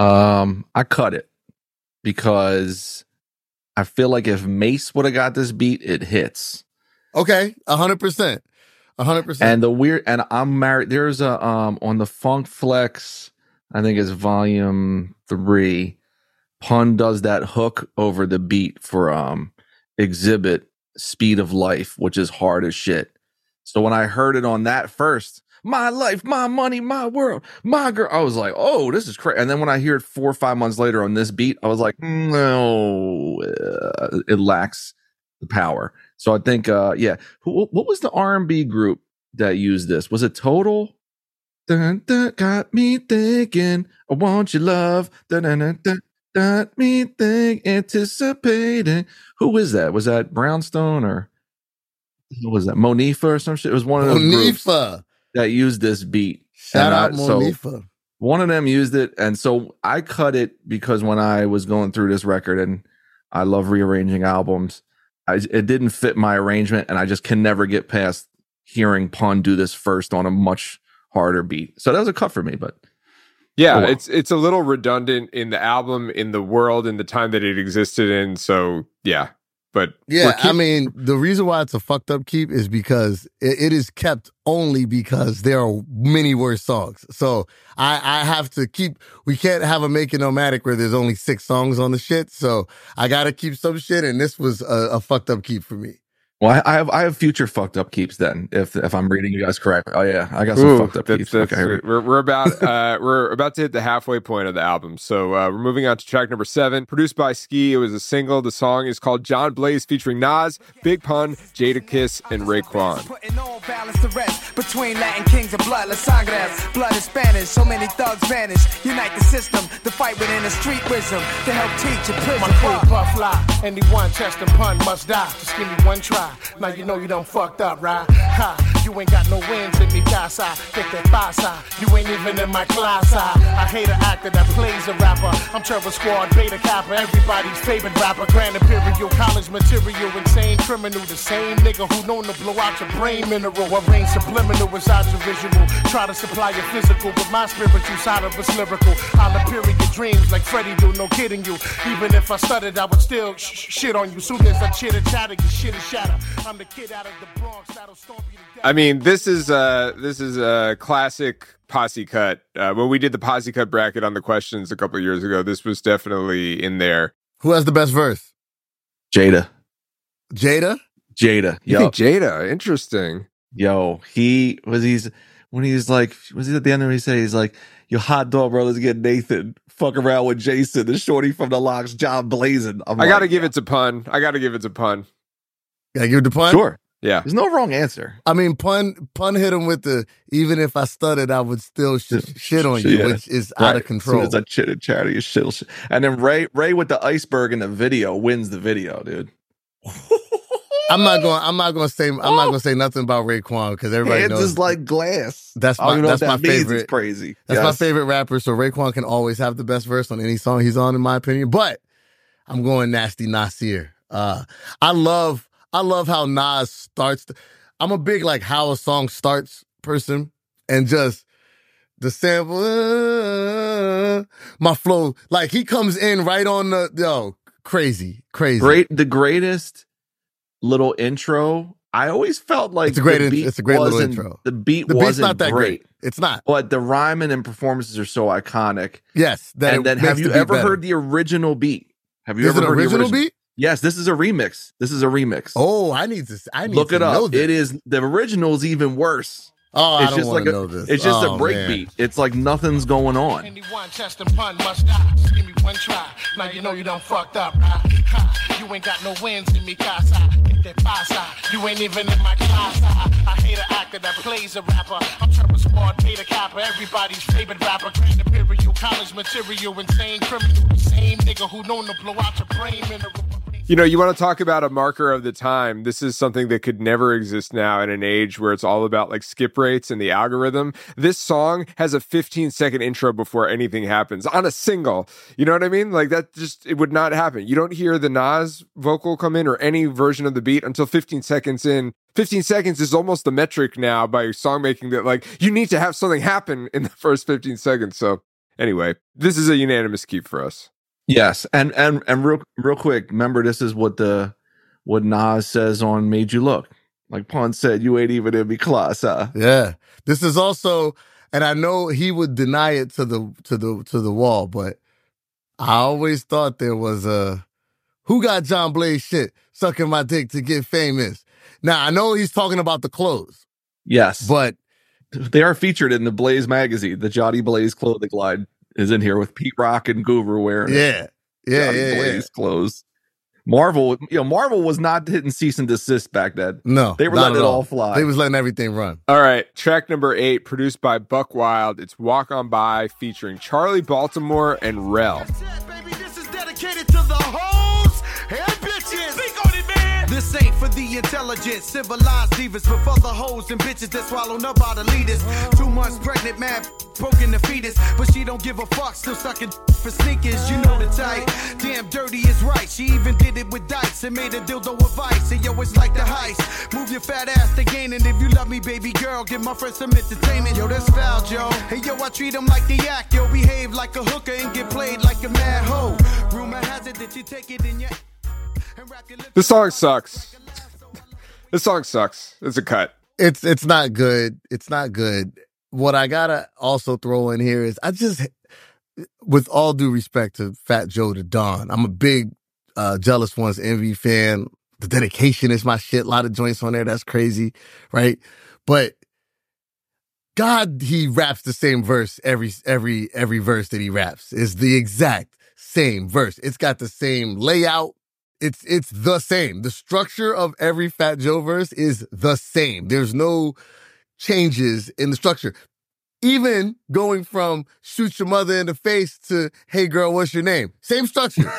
I cut it because I feel like if Mace would have got this beat, it hits. Okay, 100%. 100%. And I'm married. There's a on the Funk Flex, I think it's volume 3. Pun does that hook over the beat for Exhibit Speed of Life, which is hard as shit. So when I heard it on that first, my life, my money, my world, my girl, I was like, oh, this is crazy. And then when I hear it 4 or 5 months later on this beat, I was like, no, it lacks the power. So I think, yeah. What was the R&B group that used this? Was it Total? Dun, dun, got me thinking, I want your love. Dun, dun, dun, dun, got me thinking, anticipating. Who is that? Was that Brownstone or what was that? Monifa or some shit? It was one of those groups that used this beat. Shout out Monifa. So one of them used it, and so I cut it because when I was going through this record, and I love rearranging albums, it didn't fit my arrangement, and I just can never get past hearing Pun do this first on a much harder beat. So that was a cut for me, but yeah, it's a little redundant in the album, in the world, in the time that it existed in. So yeah. But yeah, I mean, the reason why it's a fucked up keep is because it is kept only because there are many worse songs. So I have to keep, we can't have a Make It Nomadic where there's only 6 songs on the shit. So I got to keep some shit. And this was a fucked up keep for me. Well, I have future fucked up keeps then, if I'm reading you guys correctly. Oh yeah, I got some fucked up keeps. Okay. We're about to hit the halfway point of the album, so we're moving on to track number 7, produced by Ski. It was a single. The song is called John Blaze, featuring Nas, Big Pun, Jadakiss, and Raekwon. Putting all balance to rest between Latin kings and bloodless sangres. Blood is Spanish, so many thugs vanish. Unite the system, the fight within the street wisdom to help teach a prison. My crew buff lie, anyone testing Pun must die. Just give me one try. Now you know you done fucked up, right? Ha, you ain't got no wins in me casa. Get that pasa. You ain't even in my class. I hate an actor that plays a rapper. I'm Terror Squad, Beta Kappa, everybody's favorite rapper. Grand Imperial, college material, insane criminal. The same nigga who known to blow out your brain mineral. Arrange subliminal inside your visual. Try to supply your physical, but my spiritual side of it's lyrical. I'll appear in your dreams like Freddy do, no kidding you. Even if I stuttered, I would still shit on you. Soon as I chitter chatter, your shit is shatter. I'm the kid out of the Bronx that'll stomp you to death. I mean, this is a classic posse cut. When we did the posse cut bracket on the questions a couple of years ago, this was definitely in there. Who has the best verse? Jada. Jada? You think Jada? Interesting. Yo, when he's like, was he at the end of it? He's like, your hot dog brothers get Nathan. Fuck around with Jason, the shorty from the Locks, John Blazing. I gotta give it to Pun. Gotta give it to Pun? Sure. Yeah. There's no wrong answer. I mean, Pun hit him with the, even if I stuttered, I would still shit on you, which is out of control. As soon as I chitter chatter, you shit. And then Ray with the iceberg in the video wins the video, dude. I'm not gonna say nothing about Raekwon because everybody knows. It's like glass. That's my favorite. It's crazy. That's my favorite rapper. So Raekwon can always have the best verse on any song he's on, in my opinion. But I'm going Nasty Nasir. I love how Nas starts. I'm a big like how a song starts person, and just the sample, my flow, like he comes in right on the crazy. The greatest little intro. I always felt like it's a great little intro. The beat's wasn't not that great. It's not. But the rhyming and performances are so iconic. Yes. Have you ever heard the original beat? Have you ever heard the original beat? Yes, this is a remix. Oh, I need to look it up. Know this. It is, the original is even worse. Oh, I don't want to know this. It's just a break beat. It's like nothing's going on. Anyone testing Pun must die. Just give me one try. Now you know you done fucked up, right? You ain't got no wins in me casa. Get that pasa. You ain't even in my class. I hate an actor that plays a rapper. I'm Terror Squad, Beta Kappa, everybody's favorite rapper. Grand Imperial, college material, insane criminal. The same nigga who known to blow out your brain mineral. You know, you want to talk about a marker of the time. This is something that could never exist now in an age where it's all about like skip rates and the algorithm. This song has a 15-second intro before anything happens on a single. You know what I mean? Like that just, it would not happen. You don't hear the Nas vocal come in or any version of the beat until 15 seconds in. 15 seconds is almost the metric now by song making that like you need to have something happen in the first 15 seconds. So anyway, this is a unanimous keep for us. Yes, and real quick, remember this is what Nas says on "Made You Look." Like Pun said, "You ain't even in me class, huh?" Yeah, this is also, and I know he would deny it to the wall, but I always thought there was a who got John Blaze shit sucking my dick to get famous. Now I know he's talking about the clothes. Yes, but they are featured in the Blaze magazine. The Johnny Blaze clothing line is in here with Pete Rock and Goober wearing Blaze clothes. Marvel was not hitting cease and desist back then. No, they were letting it all fly. They was letting everything run. All right, track number 8, produced by Buck Wild. It's "Walk On By," featuring Charlie Baltimore and Rel. Baby, this is dedicated to the hoes and bitches. Speak on it, man. This ain't for the intelligent, civilized divas, but for the hoes and bitches that swallowed up by the leaders. 2 months pregnant, man, broken the fetus, but she don't give a fuck, still sucking for sneakers. You know the type. Damn, dirty is right. She even did it with dice and made a dildo with vice. And yo, it's like the heist. Move your fat ass to gain, and if you love me, baby girl, give my friends some entertainment. Yo, that's foul, Joe. Hey, yo, I treat them like the yak. Yo, behave like a hooker and get played like a mad hoe. Rumor has it that you take it in your... This song sucks. This song sucks. It's a cut. It's not good. It's not good. What I gotta also throw in here is I just, with all due respect to Fat Joe the Don, I'm a big Jealous Ones Envy fan. The Dedication is my shit. A lot of joints on there. That's crazy, right? But God, he raps the same verse every verse that he raps. It's the exact same verse. It's got the same layout. It's the same. The structure of every Fat Joe verse is the same. There's no changes in the structure. Even going from "shoot your mother in the face" to "hey girl, what's your name?" Same structure.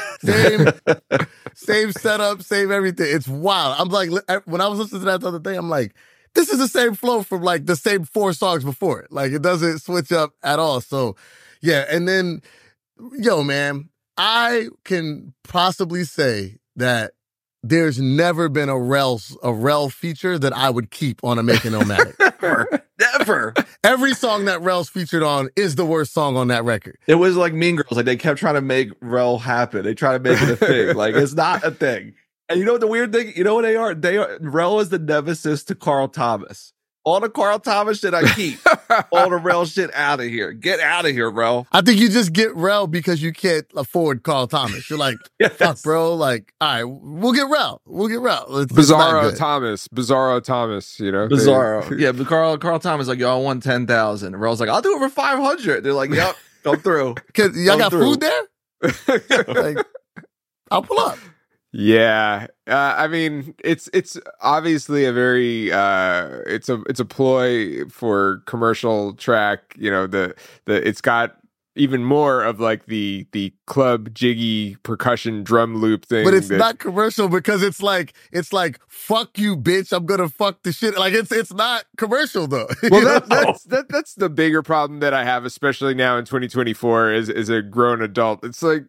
Same setup, same everything. It's wild. I'm like, when I was listening to that the other day, I'm like, this is the same flow from like the same 4 songs before it. Like it doesn't switch up at all. So yeah. And then, yo, man, I can possibly say that there's never been a Rel feature that I would keep on a Making Illmatic. Never. Every song that Rel's featured on is the worst song on that record. It was like Mean Girls. Like they kept trying to make Rel happen. They try to make it a thing. Like it's not a thing. And you know what the weird thing? You know what they are? Rel is the nemesis to Carl Thomas. All the Carl Thomas shit I keep. All the Rel shit out of here. Get out of here, Rel. I think you just get Rel because you can't afford Carl Thomas. You're like, yes. Fuck, bro. Like, all right, we'll get Rel. Bizarro Thomas, you know? Bizarro. Yeah, but Carl Thomas like, yo, I want 10,000. Rel's like, I'll do it for 500. They're like, yep, come through. Cause y'all got food there? Like, I'll pull up. Yeah, I mean, it's obviously a very it's a ploy for commercial track. You know, it's got even more of like the club jiggy percussion drum loop thing. But it's not commercial because it's like fuck you, bitch. I'm gonna fuck the shit. Like it's not commercial though. Well, that's the bigger problem that I have, especially now in 2024 as a grown adult. It's like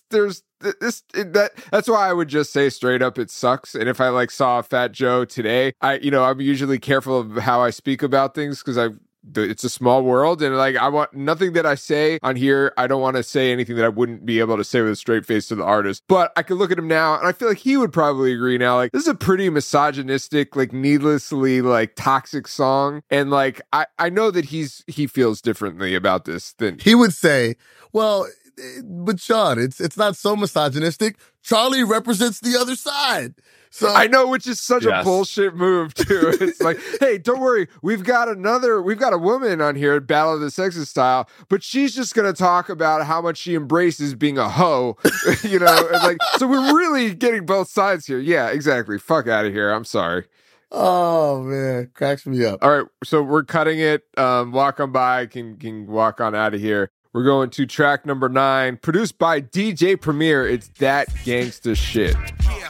that's why I would just say straight up it sucks. And if I like saw Fat Joe today, I'm usually careful of how I speak about things because it's a small world, and like I want nothing that I say on here. I don't want to say anything that I wouldn't be able to say with a straight face to the artist. But I could look at him now, and I feel like he would probably agree now. Like this is a pretty misogynistic, like needlessly like toxic song, and like I know that he feels differently about this than he would say. Well, but Sean, it's not so misogynistic. Charlie represents the other side. So I know, which is such a bullshit move too. It's like, hey, don't worry, we've got a woman on here at Battle of the Sexes style, but she's just gonna talk about how much she embraces being a hoe, you know, and like, so we're really getting both sides here. Yeah, exactly. Fuck out of here. I'm sorry. Oh man, cracks me up. All right, so we're cutting it. Walk On By can walk on out of here. We're going to track number 9, produced by DJ Premier. It's That Gangsta Shit. Yeah.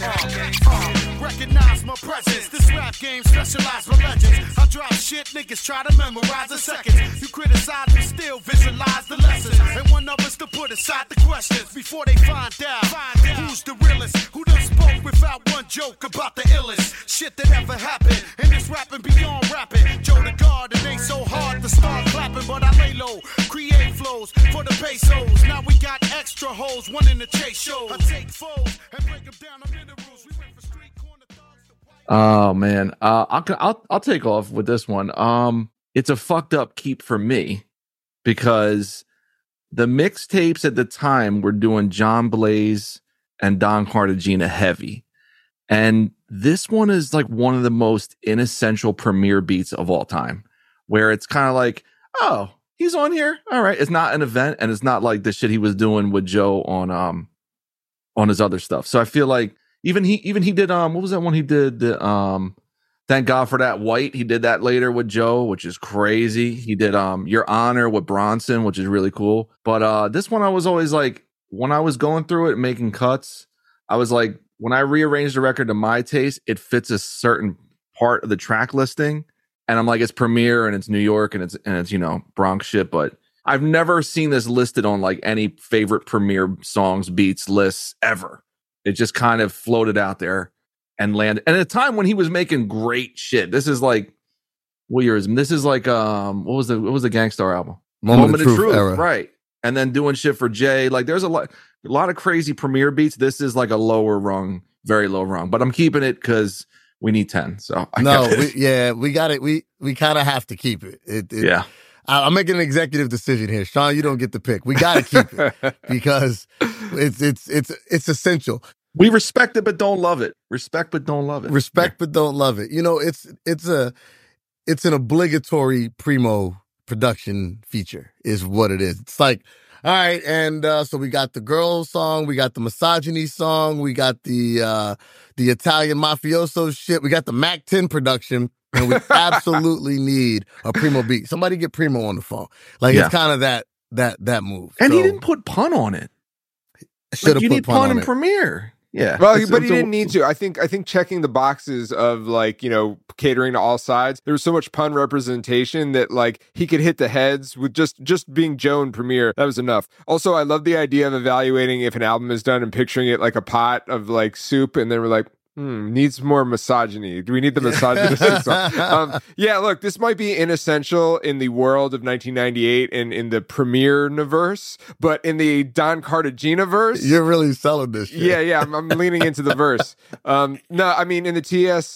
Recognize my presence. This rap game specialized for legends. I drop shit, niggas try to memorize in seconds. You criticize but still visualize the lessons. And one of us to put aside the questions before they find out who's the realest, who done spoke without one joke about the illest shit that ever happened. And this rapping beyond rapping. Joe the God, it ain't so hard to start clapping, but I lay low, create flows for the pesos. Now we got extra hoes, one in the chase show. I take foes and break them down the minerals. We went for street corner thugs to white. Oh man, I'll take off with this one. It's a fucked up keep for me because the mixtapes at the time were doing John Blaze and Don Cartagena heavy, and this one is like one of the most inessential Premier beats of all time, where it's kind of like, oh, he's on here, all right. It's not an event, and it's not like the shit he was doing with Joe on his other stuff. So I feel like even he did what was that one he did? Thank God for That White. He did that later with Joe, which is crazy. He did Your Honor with Bronson, which is really cool. But this one I was always like, when I was going through it and making cuts, I was like, when I rearranged the record to my taste, it fits a certain part of the track listing. And I'm like, it's Premier and it's New York and it's you know, Bronx shit, but I've never seen this listed on like any favorite Premier songs, beats lists ever. It just kind of floated out there and landed. And at a time when he was making great shit. This is like, what year is this? Is like what was the Gangstar album? Moment of Truth era. Right. And then doing shit for Jay. Like there's a lot of crazy Premier beats. This is like a lower rung, very low rung. But I'm keeping it because we need 10. So we got it. We kind of have to keep it. Yeah. I'm making an executive decision here. Sean, you don't get the pick. We got to keep it because it's essential. We respect it, but don't love it. Respect, but don't love it. Respect, but don't love it. You know, it's an obligatory Primo production feature is what it is. It's like, all right, and so we got the girl song, we got the misogyny song, we got the Italian mafioso shit, we got the Mac 10 production, and we absolutely need a Primo beat. Somebody get Primo on the phone. Like it's kind of that move. And he didn't put pun on it. Should have you put need pun pun on in it. Premiere. Yeah. Well, but he didn't need to. I think checking the boxes of like, you know, catering to all sides. There was so much pun representation that like he could hit the heads with just being Joe and Premiere. That was enough. Also, I love the idea of evaluating if an album is done and picturing it like a pot of like soup, and then we're like, needs more misogyny. Do we need the misogynistic song? Yeah, look, this might be inessential in the world of 1998 and in the Premiere-niverse, but in the Don Cartagena-verse... You're really selling this shit. Yeah, I'm leaning into the verse. No, I mean, in the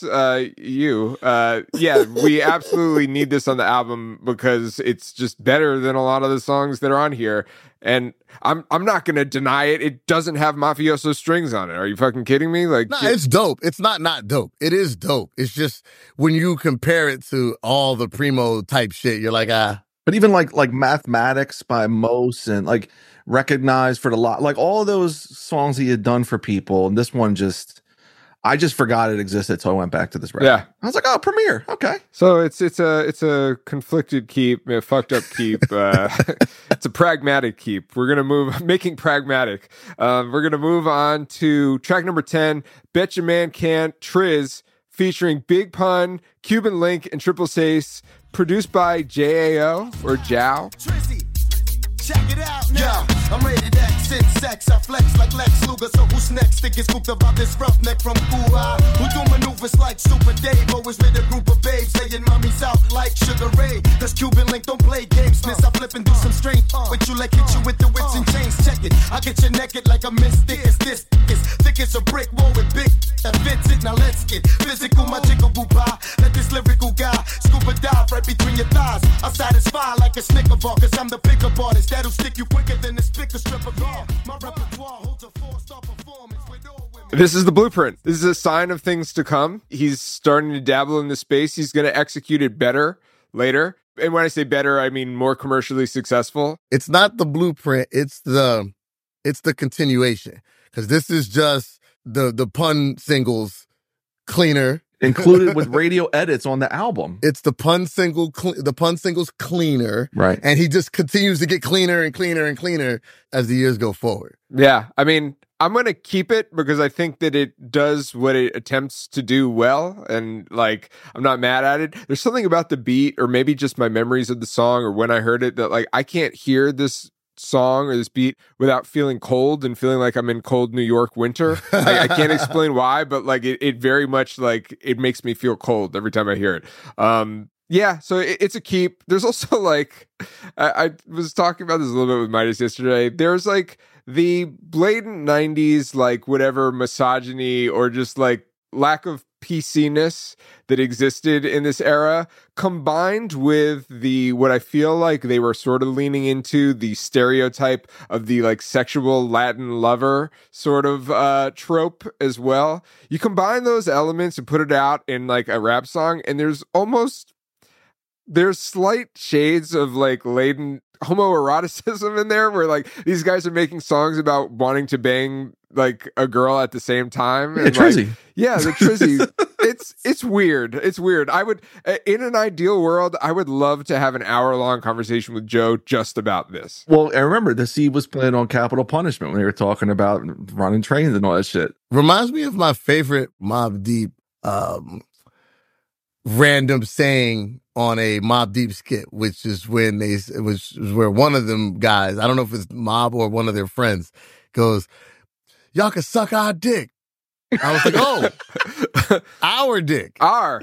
TSU, yeah, we absolutely need this on the album because it's just better than a lot of the songs that are on here. And I'm not gonna deny it. It doesn't have mafioso strings on it. Are you fucking kidding me? Like, no, it's dope. It's not dope. It is dope. It's just when you compare it to all the Primo type shit, you're like, But even like Mathematics by Mos and like Recognized for the Lot, like all of those songs he had done for people, and this one I just forgot it existed, so I went back to this record. Yeah. I was like, oh, Premiere, okay. So it's a conflicted keep, a fucked up keep. It's a pragmatic keep. We're gonna making pragmatic. We're gonna move on to track number 10, Bet Your Man Can't, Triz, featuring Big Pun, Cuban Link, and Triple Sace, produced by JAO or Jow. Trizzy, check it out now. I'm rated X in sex. I flex like Lex Luger. So who's next to get scooped about this roughneck from Cuba? Who do maneuvers like Super Dave? Always with a group of babes laying mommies out like Sugar Ray. Cause Cuban Link don't play games. Miss, I flip and do some strange. But you like hit you with the whips and chains. Check it. I get you naked like a mystic. It's this. It's thick as a brick wall with big that fits it. Now let's get physical. My jiggle boo pie. Let this lyrical guy scuba dive right between your thighs. I satisfy like a Snicker bar. Cause I'm the pickup artist that'll stick you quicker than a spicker stripper car. My repertoire holds a 4-star performance with all women. This is the blueprint. This is a sign of things to come. He's starting to dabble in the space. He's going to execute it better later. And when I say better, I mean more commercially successful. It's not the blueprint. It's the continuation. Because this is just the pun singles cleaner included with radio edits on the album. It's the pun singles Cleaner. Right. And he just continues to get cleaner and cleaner and cleaner as the years go forward. Yeah. I mean, I'm going to keep it because I think that it does what it attempts to do well. And like, I'm not mad at it. There's something about the beat, or maybe just my memories of the song or when I heard it, that like, I can't hear this song or this beat without feeling cold and feeling like I'm in cold New York winter. I can't explain why, but like it very much like it makes me feel cold every time I hear it. Yeah, so it's a keep. There's also like, I was talking about this a little bit with Midas yesterday. There's like the blatant 90s, like whatever misogyny or just like lack of PC-ness that existed in this era, combined with the what I feel like they were sort of leaning into, the stereotype of the like sexual Latin lover sort of trope as well. You combine those elements and put it out in like a rap song, and there's slight shades of like latent homoeroticism in there, where like these guys are making songs about wanting to bang like a girl at the same time. Yeah, and Trizzy. Like, yeah, the Trizzy. It's weird. It's weird. I would, in an ideal world, I would love to have an hour-long conversation with Joe just about this. Well, I remember the C was playing on Capital Punishment when they were talking about running trains and all that shit. Reminds me of my favorite Mobb Deep random saying on a Mobb Deep skit, which is when it was where one of them guys, I don't know if it's Mob or one of their friends, goes, "Y'all can suck our dick." I was like, "Oh, our dick, our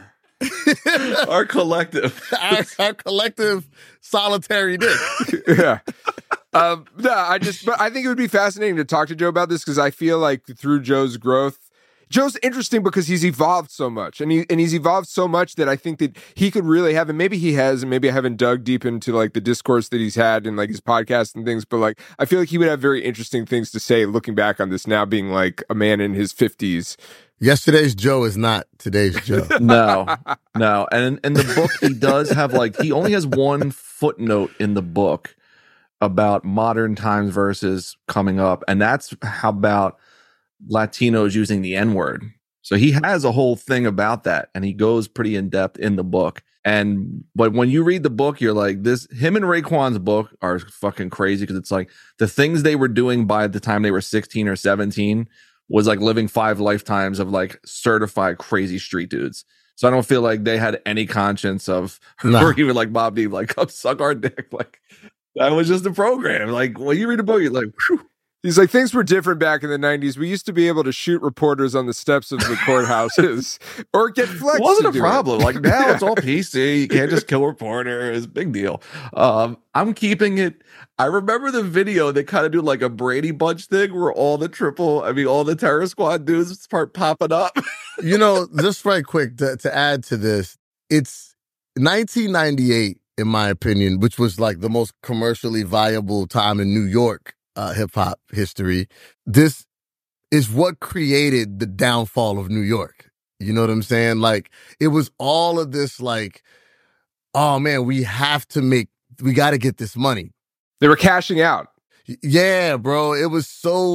collective, our collective solitary dick." Yeah. No, but I think it would be fascinating to talk to Joe about this, because I feel like through Joe's growth, Joe's interesting because he's evolved so much, and he's evolved so much that I think that he could really have, and maybe he has, and maybe I haven't dug deep into like the discourse that he's had in like his podcast and things, but like I feel like he would have very interesting things to say looking back on this now, being like a man in his 50s. Yesterday's Joe is not today's Joe. No. And in the book, he does have like, he only has one footnote in the book about modern times versus coming up, and that's how about Latinos using the N-word. So he has a whole thing about that, and he goes pretty in depth in the book. But when you read the book, you're like, him and Raekwon's book are fucking crazy, because it's like the things they were doing by the time they were 16 or 17 was like living 5 lifetimes of like certified crazy street dudes. So I don't feel like they had any conscience of, or even like Mobb Deep, like, come suck our dick. Like, that was just a program. Like, when you read a book, you're like, whew. He's like, things were different back in the 90s. We used to be able to shoot reporters on the steps of the courthouses or get Flex. It wasn't a problem. It. Like, now it's all PC. You can't just kill a reporter. It's a big deal. I'm keeping it. I remember the video they kind of do like a Brady Bunch thing where all the Terror Squad dudes start popping up. You know, just right quick to add to this, it's 1998, in my opinion, which was like the most commercially viable time in New York hip-hop history. This is what created the downfall of New York. You know what I'm saying? Like, it was all of this like, oh man, we got to get this money. They were cashing out. Yeah, bro. It was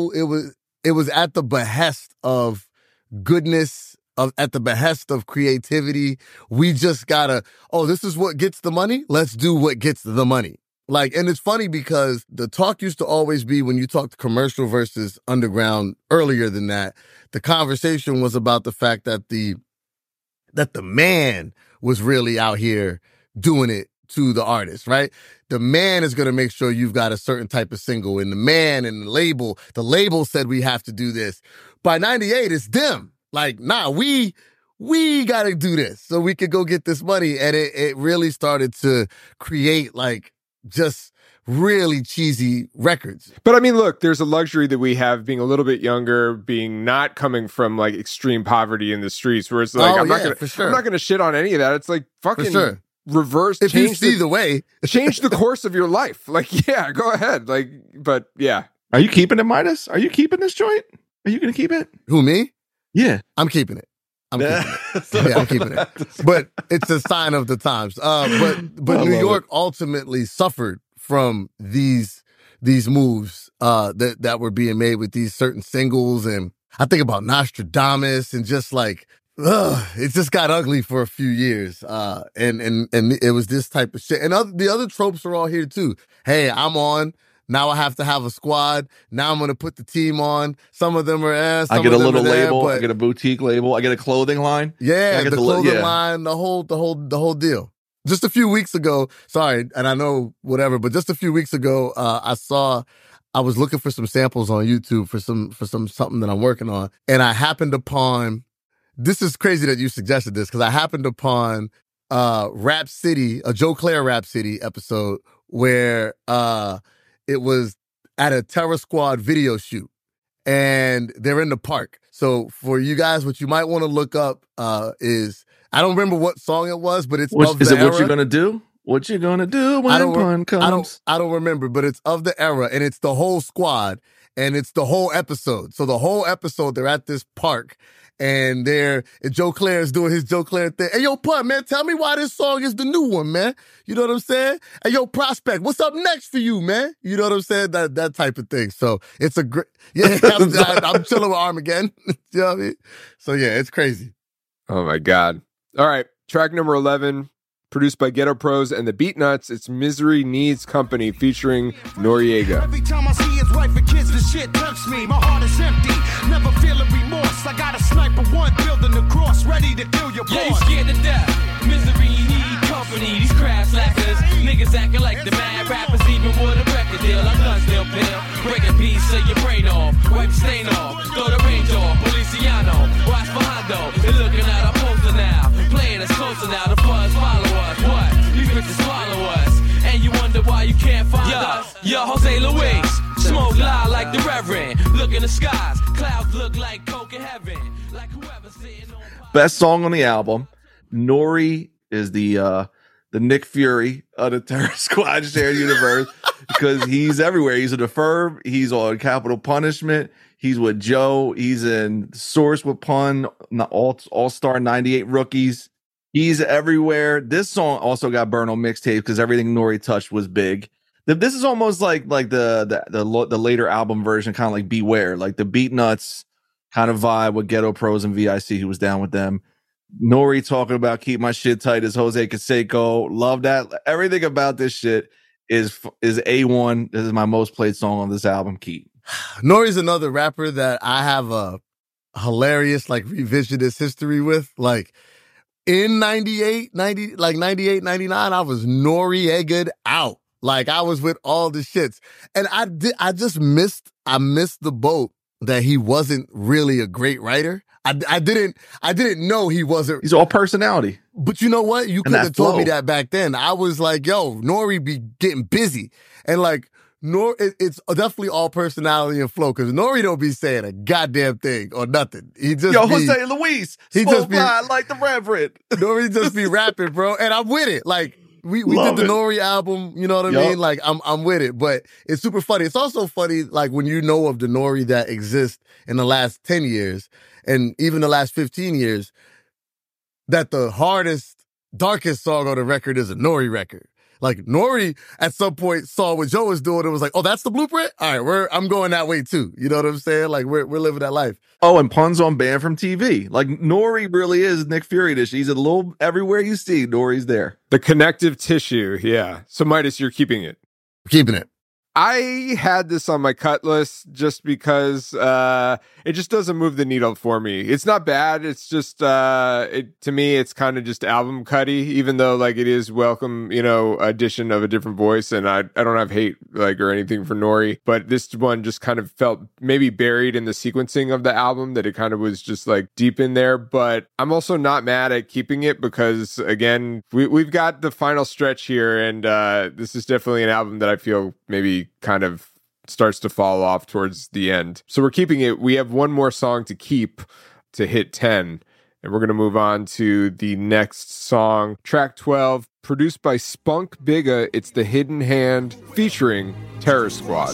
at the behest of goodness, at the behest of creativity. We just gotta, this is what gets the money? Let's do what gets the money. Like, and it's funny because the talk used to always be, when you talked commercial versus underground earlier than that, the conversation was about the fact that the man was really out here doing it to the artist, right? The man is going to make sure you've got a certain type of single, and the man and the label said we have to do this. By 98, it's them. Like, nah, we got to do this so we could go get this money. And it really started to create like just really cheesy records. But I mean, look, there's a luxury that we have being a little bit younger, being not coming from like extreme poverty in the streets, where it's like, I'm not going to shit on any of that. It's like fucking reverse. If you see the way, change the course of your life. Like, yeah, go ahead. Like, but yeah. Are you keeping it, Midas? Are you keeping this joint? Are you going to keep it? Who, me? Yeah. I'm keeping it. I'm keeping it. But it's a sign of the times. But New York ultimately suffered from these moves that were being made with these certain singles. And I think about Nostradamus and just like it just got ugly for a few years. And it was this type of shit. And the other tropes are all here too. Hey, I'm on. Now I have to have a squad. Now I'm going to put the team on. Some of them are ass. I get a little label. I get a boutique label. I get a clothing line. Yeah, the clothing line, the whole deal. Just a few weeks ago, sorry, and I know whatever, but just a few weeks ago, I was looking for some samples on YouTube for something that I'm working on, and I happened upon. This is crazy that you suggested this because I happened upon Rap City, a Joe Clair Rap City episode where it was at a Terror Squad video shoot, and they're in the park. So for you guys, what you might want to look up is, I don't remember what song it was, but it's of the era. What You Gonna Do? What You Gonna Do when Pun comes? I don't remember, but it's of the era, and it's the whole squad, and it's the whole episode. So the whole episode, they're at this park, and Joe Clair is doing his Joe Clair thing. Hey, yo, Pun, man, tell me why this song is the new one, man. You know what I'm saying? Hey, yo, Prospect, what's up next for you, man? You know what I'm saying? That type of thing. So it's a great, I'm chilling with Armageddon. You know what I mean? So yeah, it's crazy. Oh my God. All right. Track number 11, produced by Ghetto Pros and the Beatnuts. It's Misery Needs Company featuring Noreaga. Every time I see his wife and kids, the shit tempts me. My heart is empty, never feeling remorse. I got a sniper one building the cross, ready to kill your boss. Yeah, you scared to death. Misery need company. These crab slackers, niggas acting like the mad rappers, even with a record deal. I'm done still pill. Break a piece of your brain off, wipe the stain off, throw the range off. Policiano, watch behind though. They're looking at our poster now, playing us closer now. The fuzz follow us. What? You bitches swallow us, and you wonder why you can't find us. Yo, Jose Luis, smoke loud like the Reverend. Look in the skies, clouds look like coke in heaven. Like whoever's sitting on. Best song on the album. Nori is the Nick Fury of the Terror Squad shared universe because he's everywhere. He's in the Ferb. He's on Capital Punishment. He's with Joe. He's in Source with Pun. All-Star 98 Rookies. He's everywhere. This song also got burned on mixtape because everything Nori touched was big. This is almost like the later album version, kind of like Beware, like the Beatnuts kind of vibe with Ghetto Pros and VIC, who was down with them. Nori talking about keep my shit tight as Jose Canseco. Love that. Everything about this shit is A1. This is my most played song on this album. Keep. Nori's another rapper that I have a hilarious revisionist history with. Like in 98, 99, I was Noreaga'd out. Like I was with all the shits. And I missed the boat that he wasn't really a great writer. I didn't know he wasn't. He's all personality. But you know what? You couldn't have told me that back then. I was like, yo, Nori be getting busy. And it's definitely all personality and flow because Nori don't be saying a goddamn thing or nothing. He just Jose Luis. He just be like the Reverend. Nori just be rapping, bro. And I'm with it. Like, we did the Nori album, you know what I mean? Like, I'm with it, but it's super funny. It's also funny, like, when you know of the Nori that exists in the last 10 years and even the last 15 years, that the hardest, darkest song on the record is a Nori record. Like, Nori at some point saw what Joe was doing and was like, oh, that's the blueprint? All right, I'm going that way too. You know what I'm saying? Like, we're living that life. Oh, and Pun's on Banned from TV. Like, Nori really is Nick Fury. He's a little everywhere you see, Nori's there. The connective tissue, yeah. So, Midas, you're keeping it. Keeping it. I had this on my cut list just because it just doesn't move the needle for me. It's not bad. It's just, to me, it's kind of just album cutty, even though like it is welcome, addition of a different voice. And I don't have hate or anything for Nori, but this one just kind of felt maybe buried in the sequencing of the album, that it kind of was just like deep in there. But I'm also not mad at keeping it because, again, we've got the final stretch here. And this is definitely an album that I feel maybe kind of starts to fall off towards the end. So we're keeping it. We have one more song to keep to hit 10. And we're going to move on to the next song. Track 12, produced by Spunk Bigga. It's The Hidden Hand featuring Terror Squad.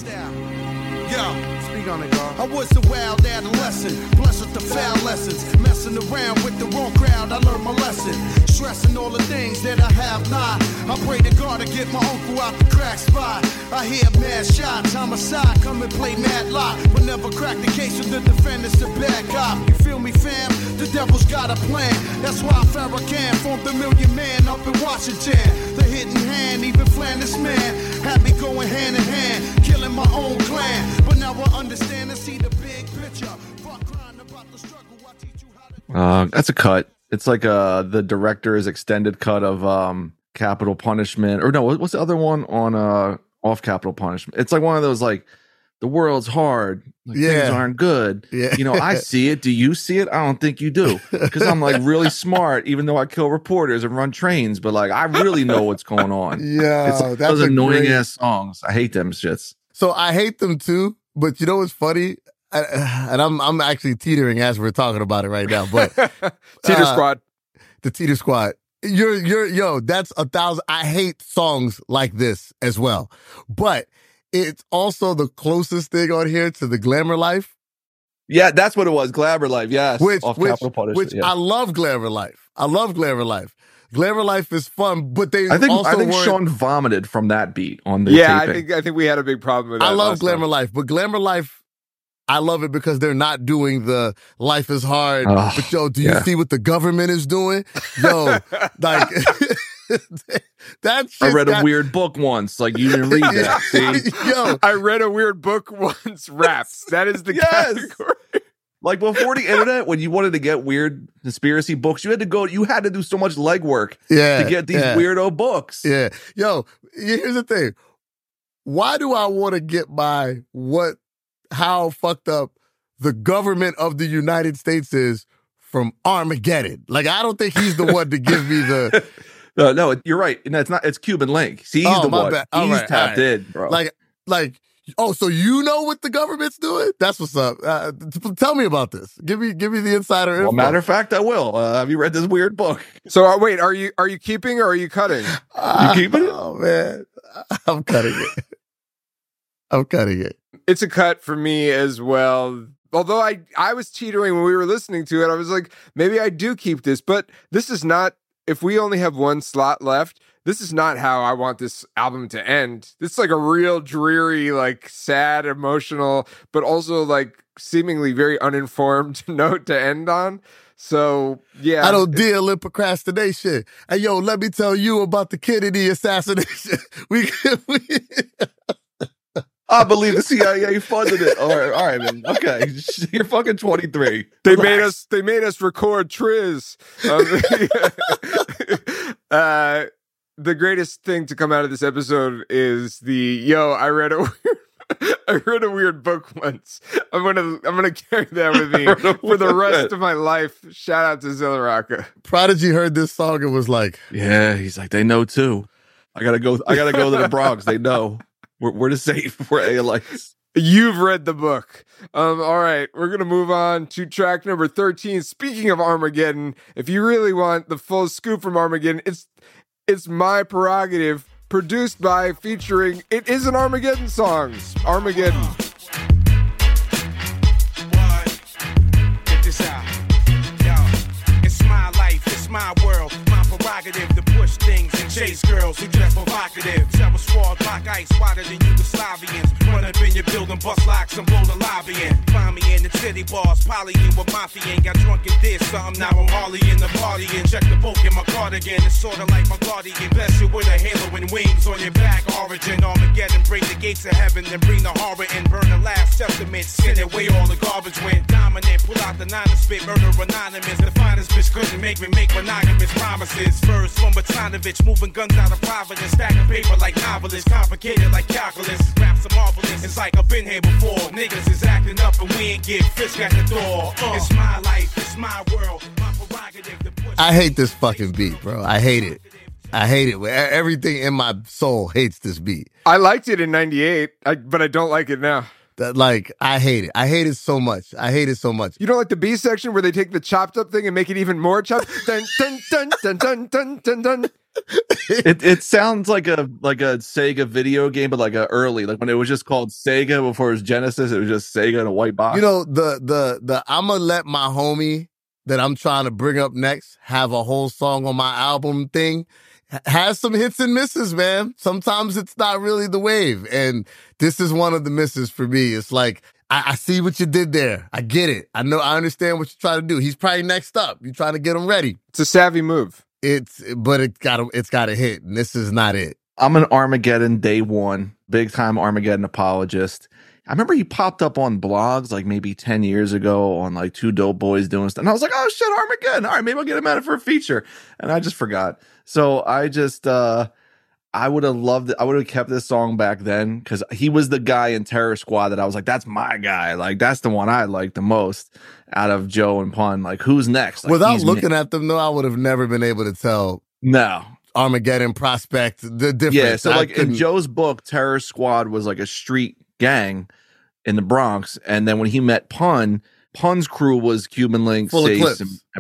Speak on it, God. I was a wild adolescent, blessed with the foul lessons. Messing around with the wrong crowd, I learned my lesson. Stressing all the things that I have not. I pray to God to get my uncle out the crack spot. I hear mad mad shots. Homicide, come and play mad lock. But never crack the case with the defendant's a bad cop. You feel me, fam? The devil's got a plan. That's why Farrakhan formed the Million Man up in Washington. The hidden hand, even Flanders man, had me going hand in hand, killing my own clan. But now I understand and see the big picture. Fuck crying about the struggle. I teach you how to. That's a cut. It's like the director's extended cut of Capital Punishment, or no, what's the other one on off Capital Punishment? It's like one of those like the world's hard, like, things aren't good. Yeah. You know, I see it. Do you see it? I don't think you do, because I'm like really smart, even though I kill reporters and run trains. But like, I really know what's going on. Yeah, it's like those annoying ass songs. I hate them shits. So I hate them too. But you know what's funny? And I'm actually teetering as we're talking about it right now. But Teeter Squad, the Teeter Squad. Yo, that's 1,000. I hate songs like this as well. But it's also the closest thing on here to the Glamour Life. Yeah, that's what it was. Glamour Life, yes. Capital Punishment, which yeah. I love Glamour Life. I love Glamour Life. Glamour Life is fun, but I think Sean vomited from that beat on the taping. I think we had a big problem with that. I love Glamour Life, but Glamour Life, I love it because they're not doing the life is hard. But yo, do you see what the government is doing? Yo, like that shit. I read a weird book once. Like, you didn't read that. See? Yo, I read a weird book once. Raps. That is the category. Like before the internet, when you wanted to get weird conspiracy books, you had to do so much legwork to get these weirdo books. Yeah. Yo, here's the thing. Why do I want to get by how fucked up the government of the United States is from Armageddon? Like, I don't think he's the one to give me the... No, you're right. No, it's Cuban Link. See, he's the one. Bad. He's tapped in, bro. Like, oh, so you know what the government's doing? That's what's up. Tell me about this. Give me the insider info. Well, matter of fact, I will. Have you read this weird book? So wait, are you keeping or are you cutting? You keeping it? Oh man, I'm cutting it. It's a cut for me as well. Although I was teetering when we were listening to it. I was like, maybe I do keep this, but this is not. If we only have one slot left, this is not how I want this album to end. This is like a real dreary, like sad, emotional, but also like seemingly very uninformed note to end on. So, yeah. I don't deal in procrastination. Hey, yo, let me tell you about the Kennedy assassination. I believe the CIA funded it. All right, man. Okay, you're fucking 23. They made us record Triz. The greatest thing to come out of this episode is I read a weird book once. I'm gonna carry that with me for the rest of my life. Shout out to Zilla Rocca. Prodigy heard this song and was like, yeah, he's like, they know too. I gotta go to the Bronx. They know. We're the safe. We're ALIs. You've read the book. All right, we're going to move on to track number 13. Speaking of Armageddon, if you really want the full scoop from Armageddon, it's My Prerogative, produced by, featuring, it is an Armageddon song. Armageddon. Check this out. Yo, it's my life, it's my world, my prerogative to push things and chase girls who dress provocative. Several sword, block ice, wider than Yugoslavians. Run up in your building, bust locks and blow the lobby in. Find me in the city bars, polying with mafia. Ain't got drunk and did something, now I'm Harley in the party. And check the book in my cardigan, it's sorta like my guardian. Bless you with a halo and wings on your back. Origin, Armageddon, break the gates of heaven, then bring the horror and burn the last testament. Send it where all the garbage went. Dominant, pull out the nine and spit, murder anonymous. The finest bitch couldn't make me make monogamous promises. First from Batanovich, moving guns out of Providence, stacking paper like novelists, complicated like calculus. Raps are marvelous, it's like I've been here before. Niggas is acting up and we ain't get fisk at the door. It's my life, it's my world, my prerogative to push. I hate this fucking beat, bro. I hate it. Everything in my soul hates this beat. I liked it in 98, but I don't like it now. I hate it. I hate it so much. You don't like the B section where they take the chopped up thing and make it even more chopped? Dun, dun, dun, dun, dun, dun, dun, dun. It sounds like a Sega video game, but like early, like when it was just called Sega before it was Genesis. It was just Sega in a white box. You know, the I'ma let my homie that I'm trying to bring up next have a whole song on my album thing has some hits and misses, man. Sometimes it's not really the wave. And this is one of the misses for me. It's like, I see what you did there. I get it. I understand what you're trying to do. He's probably next up. You're trying to get him ready. It's a savvy move. But it's gotta hit. And this is not it. I'm an Armageddon day one, big time Armageddon apologist. I remember he popped up on blogs like maybe 10 years ago on like Two Dope Boys doing stuff. And I was like, oh shit, Armageddon. All right, maybe I'll get him at it for a feature. And I just forgot. So I just, I would have loved it. I would have kept this song back then because he was the guy in Terror Squad that I was like, that's my guy. Like, that's the one I like the most out of Joe and Pun. Like, who's next? Like, without looking at them, though, I would have never been able to tell. No. Armageddon, Prospect, the difference. Yeah, so like in Joe's book, Terror Squad was like a street gang in the Bronx. And then when he met Pun's crew was Cuban Link, Sace,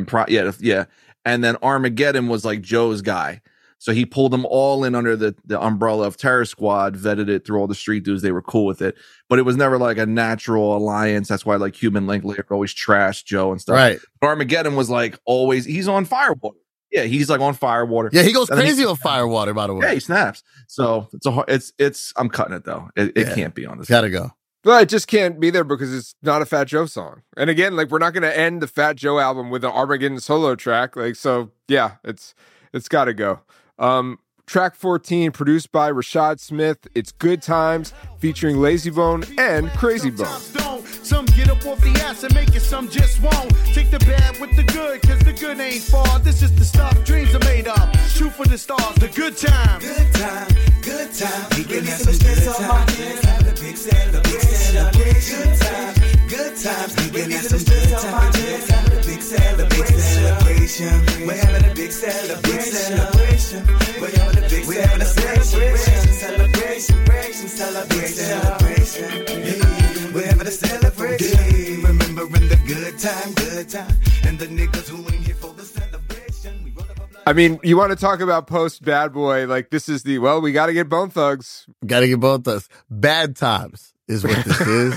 and And then Armageddon was like Joe's guy. So he pulled them all in under the umbrella of Terror Squad, vetted it through all the street dudes. They were cool with it. But it was never like a natural alliance. That's why like Cuban Link later always trashed Joe and stuff. Right. But Armageddon was like always, he's on Firewater. Yeah, he's like on Firewater. Yeah, he goes crazy on Firewater, by the way. Yeah, he snaps. So it's I'm cutting it though. It can't be on this. Gotta go. Well, it just can't be there because it's not a Fat Joe song. And again, like we're not going to end the Fat Joe album with an Armageddon solo track. Like, so yeah, it's got to go. Track 14, produced by Rashad Smith. It's Good Times, featuring Lazy Bone and Crazy Bone. Some get up off the ass and make it, some just won't. Take the bad with the good, cause the good ain't far. This is the stuff dreams are made of. Shoot for the stars, the good time. Good time, good time. We can have some good time. Have a big celebration. Good time, good times. We can have some good time. Have a big celebration. We're having a big celebration. We're having a big celebration. Celebration. We're having a celebration. Remembering the good time. And the niggas who ain't here for the celebration. I mean, you want to talk about post Bad Boy, like this is we got to get Bone Thugs. Got to get Bone Thugs. Bad Times is what this is.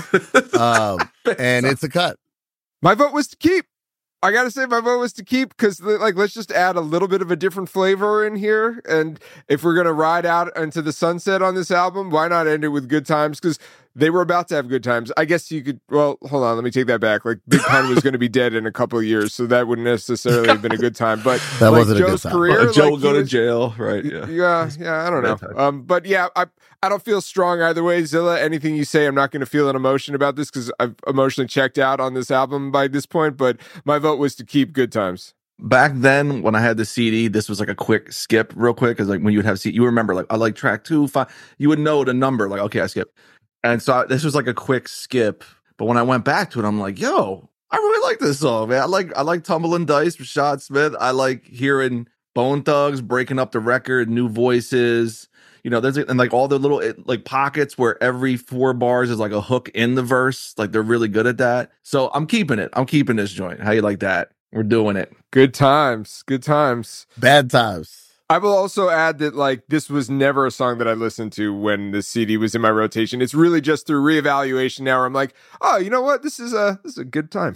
And it's a cut. My vote was to keep. I got to say my vote was to keep because like let's just add a little bit of a different flavor in here. And if we're going to ride out into the sunset on this album, why not end it with Good Times? Because they were about to have good times. I guess you could, hold on, let me take that back. Like Big Pun was going to be dead in a couple of years, so that wouldn't necessarily have been a good time. But that like wasn't Joe's a good time. career, Joe would go to jail, right? Yeah, I don't know. But yeah, I don't feel strong either way. Zilla, anything you say, I'm not going to feel an emotion about this because I've emotionally checked out on this album by this point. But my vote was to keep Good Times. Back then, when I had the CD, this was like a quick skip, real quick, because like when you would have CD, you remember like I like track 2, 5, you would know the number, like okay, I skipped. And so this was like a quick skip. But when I went back to it, I'm like, yo, I really like this song, man. I like Tumbling Dice, Rashad Smith. I like hearing Bone Thugs breaking up the record, new voices. You know, and like all the little like pockets where every 4 bars is like a hook in the verse. Like they're really good at that. So I'm keeping it. I'm keeping this joint. How you like that? We're doing it. Good times. Good times. Bad times. I will also add that like this was never a song that I listened to when the CD was in my rotation. It's really just through reevaluation now where I'm like, oh, you know what? This is a good time.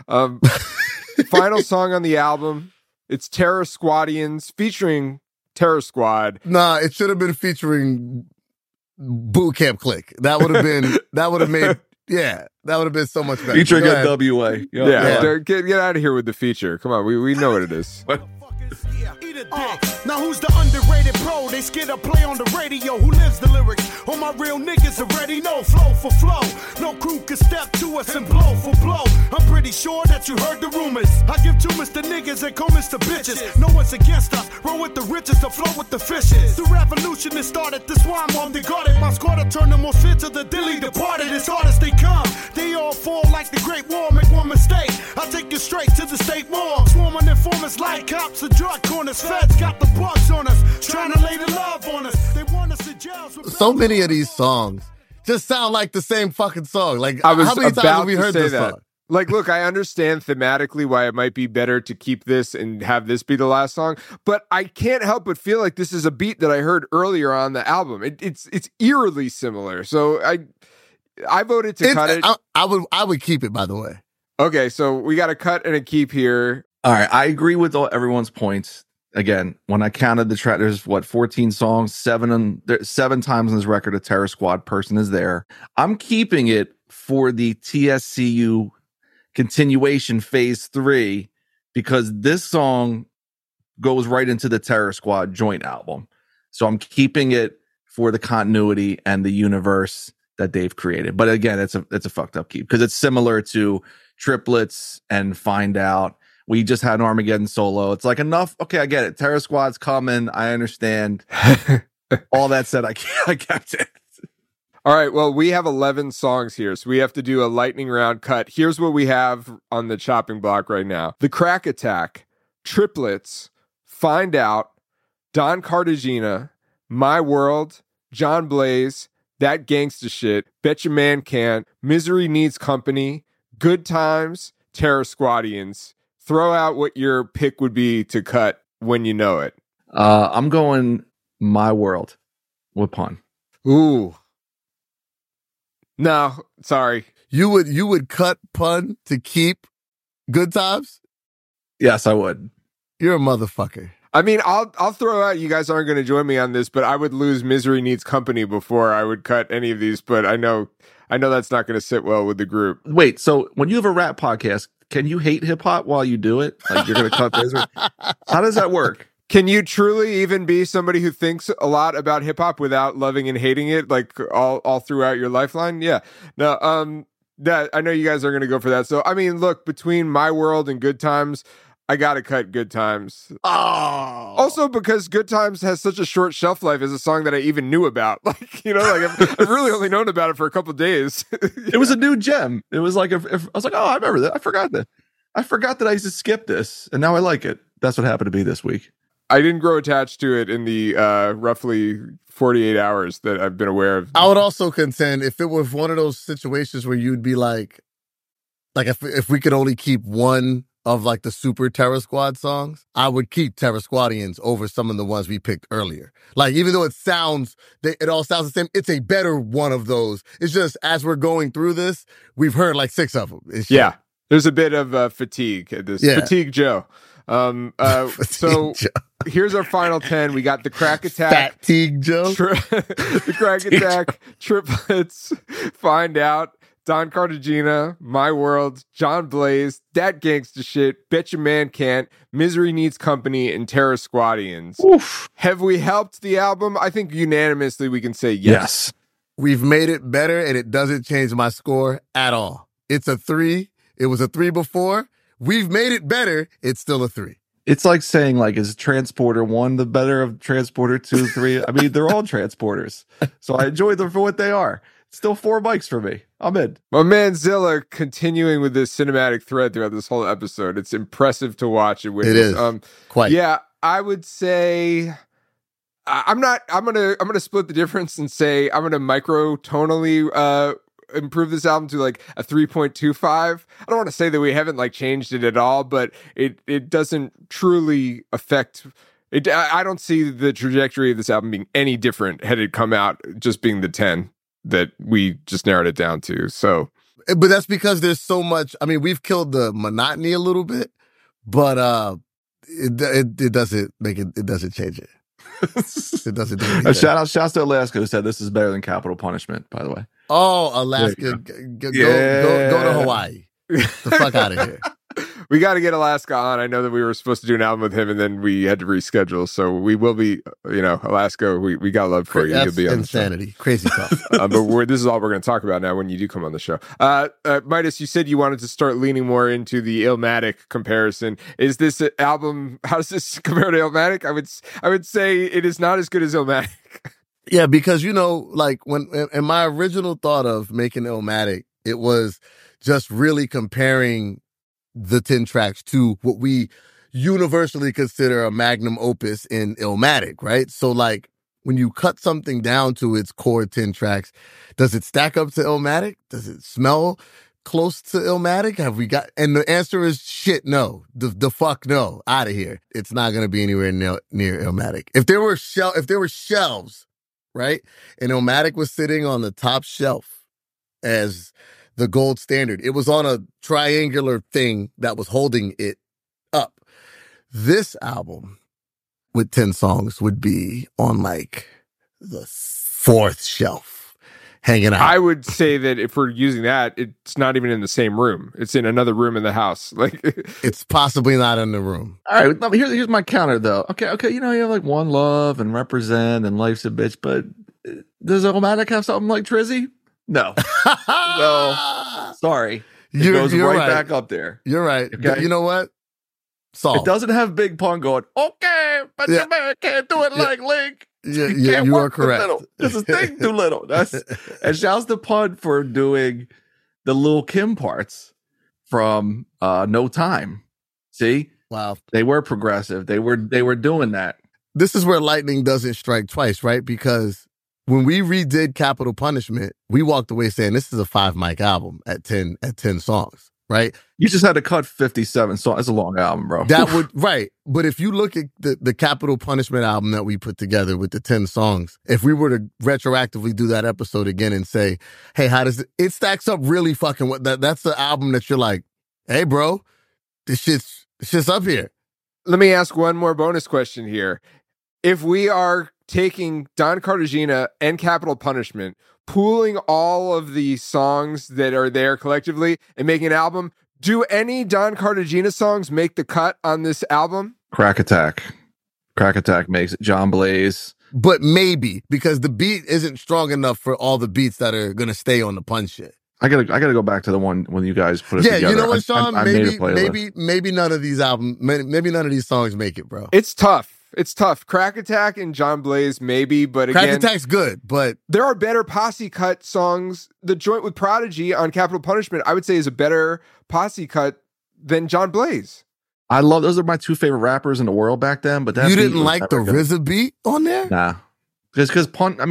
Final song on the album. It's Terror Squadians featuring Terror Squad. Nah, it should have been featuring Boot Camp Click. That would have made that would have been so much better. Featuring NWA. Yeah. Get out of here with the feature. Come on, we know what it is. Now who's the underrated pro? They scared to play on the radio. Who lives the lyrics? All my real niggas already know. Flow for flow. No crew can step to us and blow for blow. I'm pretty sure that you heard the rumors. I give to Mr. Niggas and call Mr. Bitches. No one's against us. Roll with the richest, to flow with the fishes. The revolution has started. This why I'm on the guarded. My squad to turn the most fit to the dilly departed. As hard as they come, they all fall like the Great War. Make one mistake, I take you straight to the state morgue. Swarming informants like cops and drug corners. Feds got the bugs on us, trying to lay the love on us. They want us in jail. So many of these songs just sound like the same fucking song. Like, I was how many about times have we to heard say this that. song? Like, look, I understand thematically why it might be better to keep this and have this be the last song, but I can't help but feel like this is a beat that I heard earlier on the album. It's eerily similar. So I voted to cut it. I would keep it, by the way. Okay, so we got a cut and a keep here. All right, I agree with everyone's points. again, when I counted the track, there's 14 songs, 7 times on this record, a Terror Squad person is there. I'm keeping it for the TSCU continuation phase 3 because this song goes right into the Terror Squad joint album. So I'm keeping it for the continuity and the universe that they've created. But again, it's a fucked up keep because it's similar to Triplets and Find Out. We just had an Armageddon solo. It's like enough. Okay, I get it. Terror Squad's coming. I understand. All that said, I kept it. All right, well, we have 11 songs here, so we have to do a lightning round cut. Here's what we have on the chopping block right now. The Crack Attack, Triplets, Find Out, Don Cartagena, My World, John Blaze, That Gangsta Shit, Betcha Man Can't, Misery Needs Company, Good Times, Terror Squadians. Throw out what your pick would be to cut when you know it. I'm going My World with Pun. Ooh. No, sorry. You would cut Pun to keep Good Times? Yes, I would. You're a motherfucker. I mean, I'll throw out, you guys aren't going to join me on this, but I would lose Misery Needs Company before I would cut any of these, but I know that's not going to sit well with the group. Wait, so when you have a rap podcast, can you hate hip hop while you do it? Like you're going to cut Misery? How does that work? Can you truly even be somebody who thinks a lot about hip hop without loving and hating it, like all throughout your lifeline? Yeah. No, that I know you guys are going to go for that. So, I mean, look, between My World and Good Times, I got to cut Good Times. Oh. Also, because Good Times has such a short shelf life as a song that I even knew about. Like, you know, like I've really only known about it for a couple of days. It was a new gem. It was like, I was like, oh, I remember that. I forgot that I used to skip this, and now I like it. That's what happened to me this week. I didn't grow attached to it in the roughly 48 hours that I've been aware of. I would also contend if it was one of those situations where you'd be like if we could only keep one of like the super Terror Squad songs, I would keep Terror Squadians over some of the ones we picked earlier. Like, even though it all sounds the same, it's a better one of those. It's just, as we're going through this, we've heard like 6 of them. Yeah. There's a bit of fatigue at this. Yeah. Fatigue Joe. So Joe. Here's our final 10. We got the Crack Attack. Fatigue Joe. The Crack Attack, Triplets, Find Out, Don Cartagena, My World, John Blaze, That Gangsta Shit, Betcha Man Can't, Misery Needs Company, and Terror Squadians. Oof. Have we helped the album? I think unanimously we can say yes. We've made it better, and it doesn't change my score at all. It's a 3. It was a 3 before. We've made it better. It's still a 3. It's like saying, like, is Transporter 1 the better of Transporter 2, 3? I mean, they're all transporters. So I enjoy them for what they are. Still 4 mics for me. I'm in. My man Zilla continuing with this cinematic thread throughout this whole episode. It's impressive to watch and witness. It is. Quite. Yeah, I would say I'm gonna split the difference and say I'm gonna microtonally improve this album to like a 3.25. I don't want to say that we haven't like changed it at all, but it doesn't truly affect it. I don't see the trajectory of this album being any different had it come out just being the 10 that we just narrowed it down to. So, but that's because there's so much. I mean, we've killed the monotony a little bit, but it doesn't make it. It doesn't change it. It doesn't do anything. Shout out to Alaska, who said this is better than Capital Punishment, by the way. Oh, Alaska. Go to Hawaii. The fuck out of here. We got to get Alaska on. I know that we were supposed to do an album with him, and then we had to reschedule. So we will be, Alaska. We got love for you. That's You'll be on insanity. The show. Crazy talk. But this is all we're going to talk about now when you do come on the show. Midas, you said you wanted to start leaning more into the Illmatic comparison. Is this album? How does this compare to Illmatic? I would say it is not as good as Illmatic. Yeah, because like when in my original thought of making Illmatic, it was just really comparing the 10 tracks to what we universally consider a magnum opus in Illmatic, right? So like when you cut something down to its core 10 tracks, does it stack up to Illmatic? Does it smell close to Illmatic? And the answer is shit, no. The fuck no. Out of here. It's not going to be anywhere near Illmatic. If there were shelves, right? And Illmatic was sitting on the top shelf as the gold standard. It was on a triangular thing that was holding it up. This album with 10 songs would be on like the 4th shelf, hanging out. I would say that if we're using that, it's not even in the same room. It's in another room in the house. Like it's possibly not in the room. All right, here's my counter though. Okay, you know, you have like One Love and Represent and Life's a Bitch, but does Illmatic have something like Trizzy? No. No. Sorry. It goes right back up there. You're right. Okay? You know what? Saul. It doesn't have Big Pun going, okay, but your man can't do it like Link. You are correct. This is thing too little. And shouts to Pun for doing the Lil' Kim parts from No Time. See? Wow. They were progressive. They were doing that. This is where lightning doesn't strike twice, right? Because when we redid Capital Punishment, we walked away saying this is a 5-mic album at 10 songs, right? You just had to cut 57 songs. That's a long album, bro. That would right. But if you look at the Capital Punishment album that we put together with the 10 songs, if we were to retroactively do that episode again and say, hey, how does it stacks up really fucking what that's the album that you're like, hey bro, this shit's up here. Let me ask one more bonus question here. If we are taking Don Cartagena and Capital Punishment, pooling all of the songs that are there collectively and making an album, do any Don Cartagena songs make the cut on this album? Crack Attack makes it. John Blaze. But maybe, because the beat isn't strong enough for all the beats that are going to stay on the Pun shit. I gotta go back to the one when you guys put it together. Yeah, you know what, Sean? I maybe none of these maybe none of these songs make it, bro. It's tough. Crack Attack and John Blaze, maybe, but again, Crack Attack's good, but there are better posse cut songs. The joint with Prodigy on Capital Punishment, I would say, is a better posse cut than John Blaze. I love those are my 2 favorite rappers in the world back then. But that you didn't like the RZA beat on there? Nah, because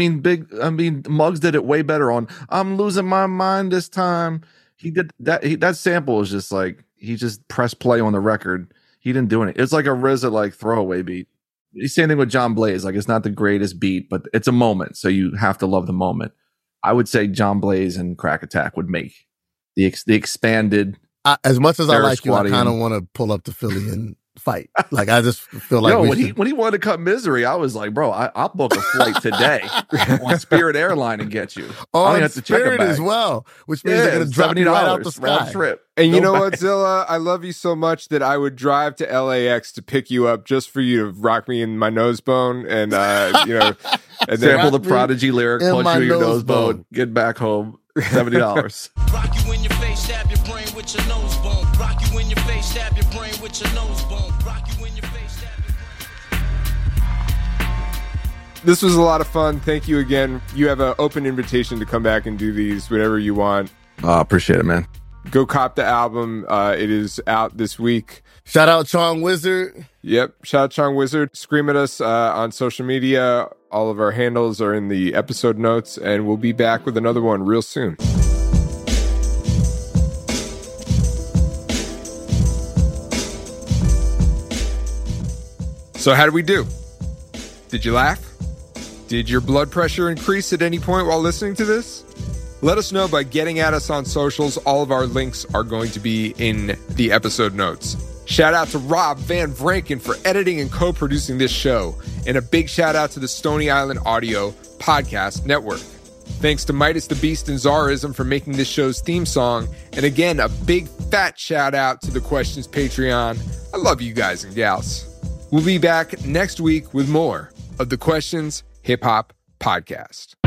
Muggs did it way better on "I'm Losing My Mind This Time." He did that. That sample is just like he just pressed play on the record. He didn't do anything. It's like a RZA like throwaway beat. Same thing with John Blaze. Like, it's not the greatest beat, but it's a moment, so you have to love the moment. I would say John Blaze and Crack Attack would make the expanded. As much as I like you, I kind of want to pull up to Philly and fight. Like, I just feel like when he wanted to cut Misery, I was like, bro, I'll book a flight today on Spirit Airline and get you. On Spirit as well, which means they're going to drop you right out the sky. Round trip. And you know what, Zilla? I love you so much that I would drive to LAX to pick you up just for you to rock me in my nose bone and, and sample the Prodigy lyric, punch you in your nose bone, get back home, $70. Rock you in your face, stab your brain with your nose bone. Rock you in your face, stab your brain with your nose bone. Rock you in your face, stab your brain. This was a lot of fun. Thank you again. You have an open invitation to come back and do these whenever you want. Appreciate it, man. Go cop the album. It is out this week. Shout out Chong Wizard. Yep. Shout out Chong Wizard. Scream at us on social media. All of our handles are in the episode notes, and we'll be back with another one real soon. So how did we do? Did you laugh? Did your blood pressure increase at any point while listening to this? Let us know by getting at us on socials. All of our links are going to be in the episode notes. Shout out to Rob Van Vranken for editing and co-producing this show. And a big shout out to the Stony Island Audio Podcast Network. Thanks to Midas the Beast and Zarism for making this show's theme song. And again, a big fat shout out to the Questions Patreon. I love you guys and gals. We'll be back next week with more of the Questions Hip Hop Podcast.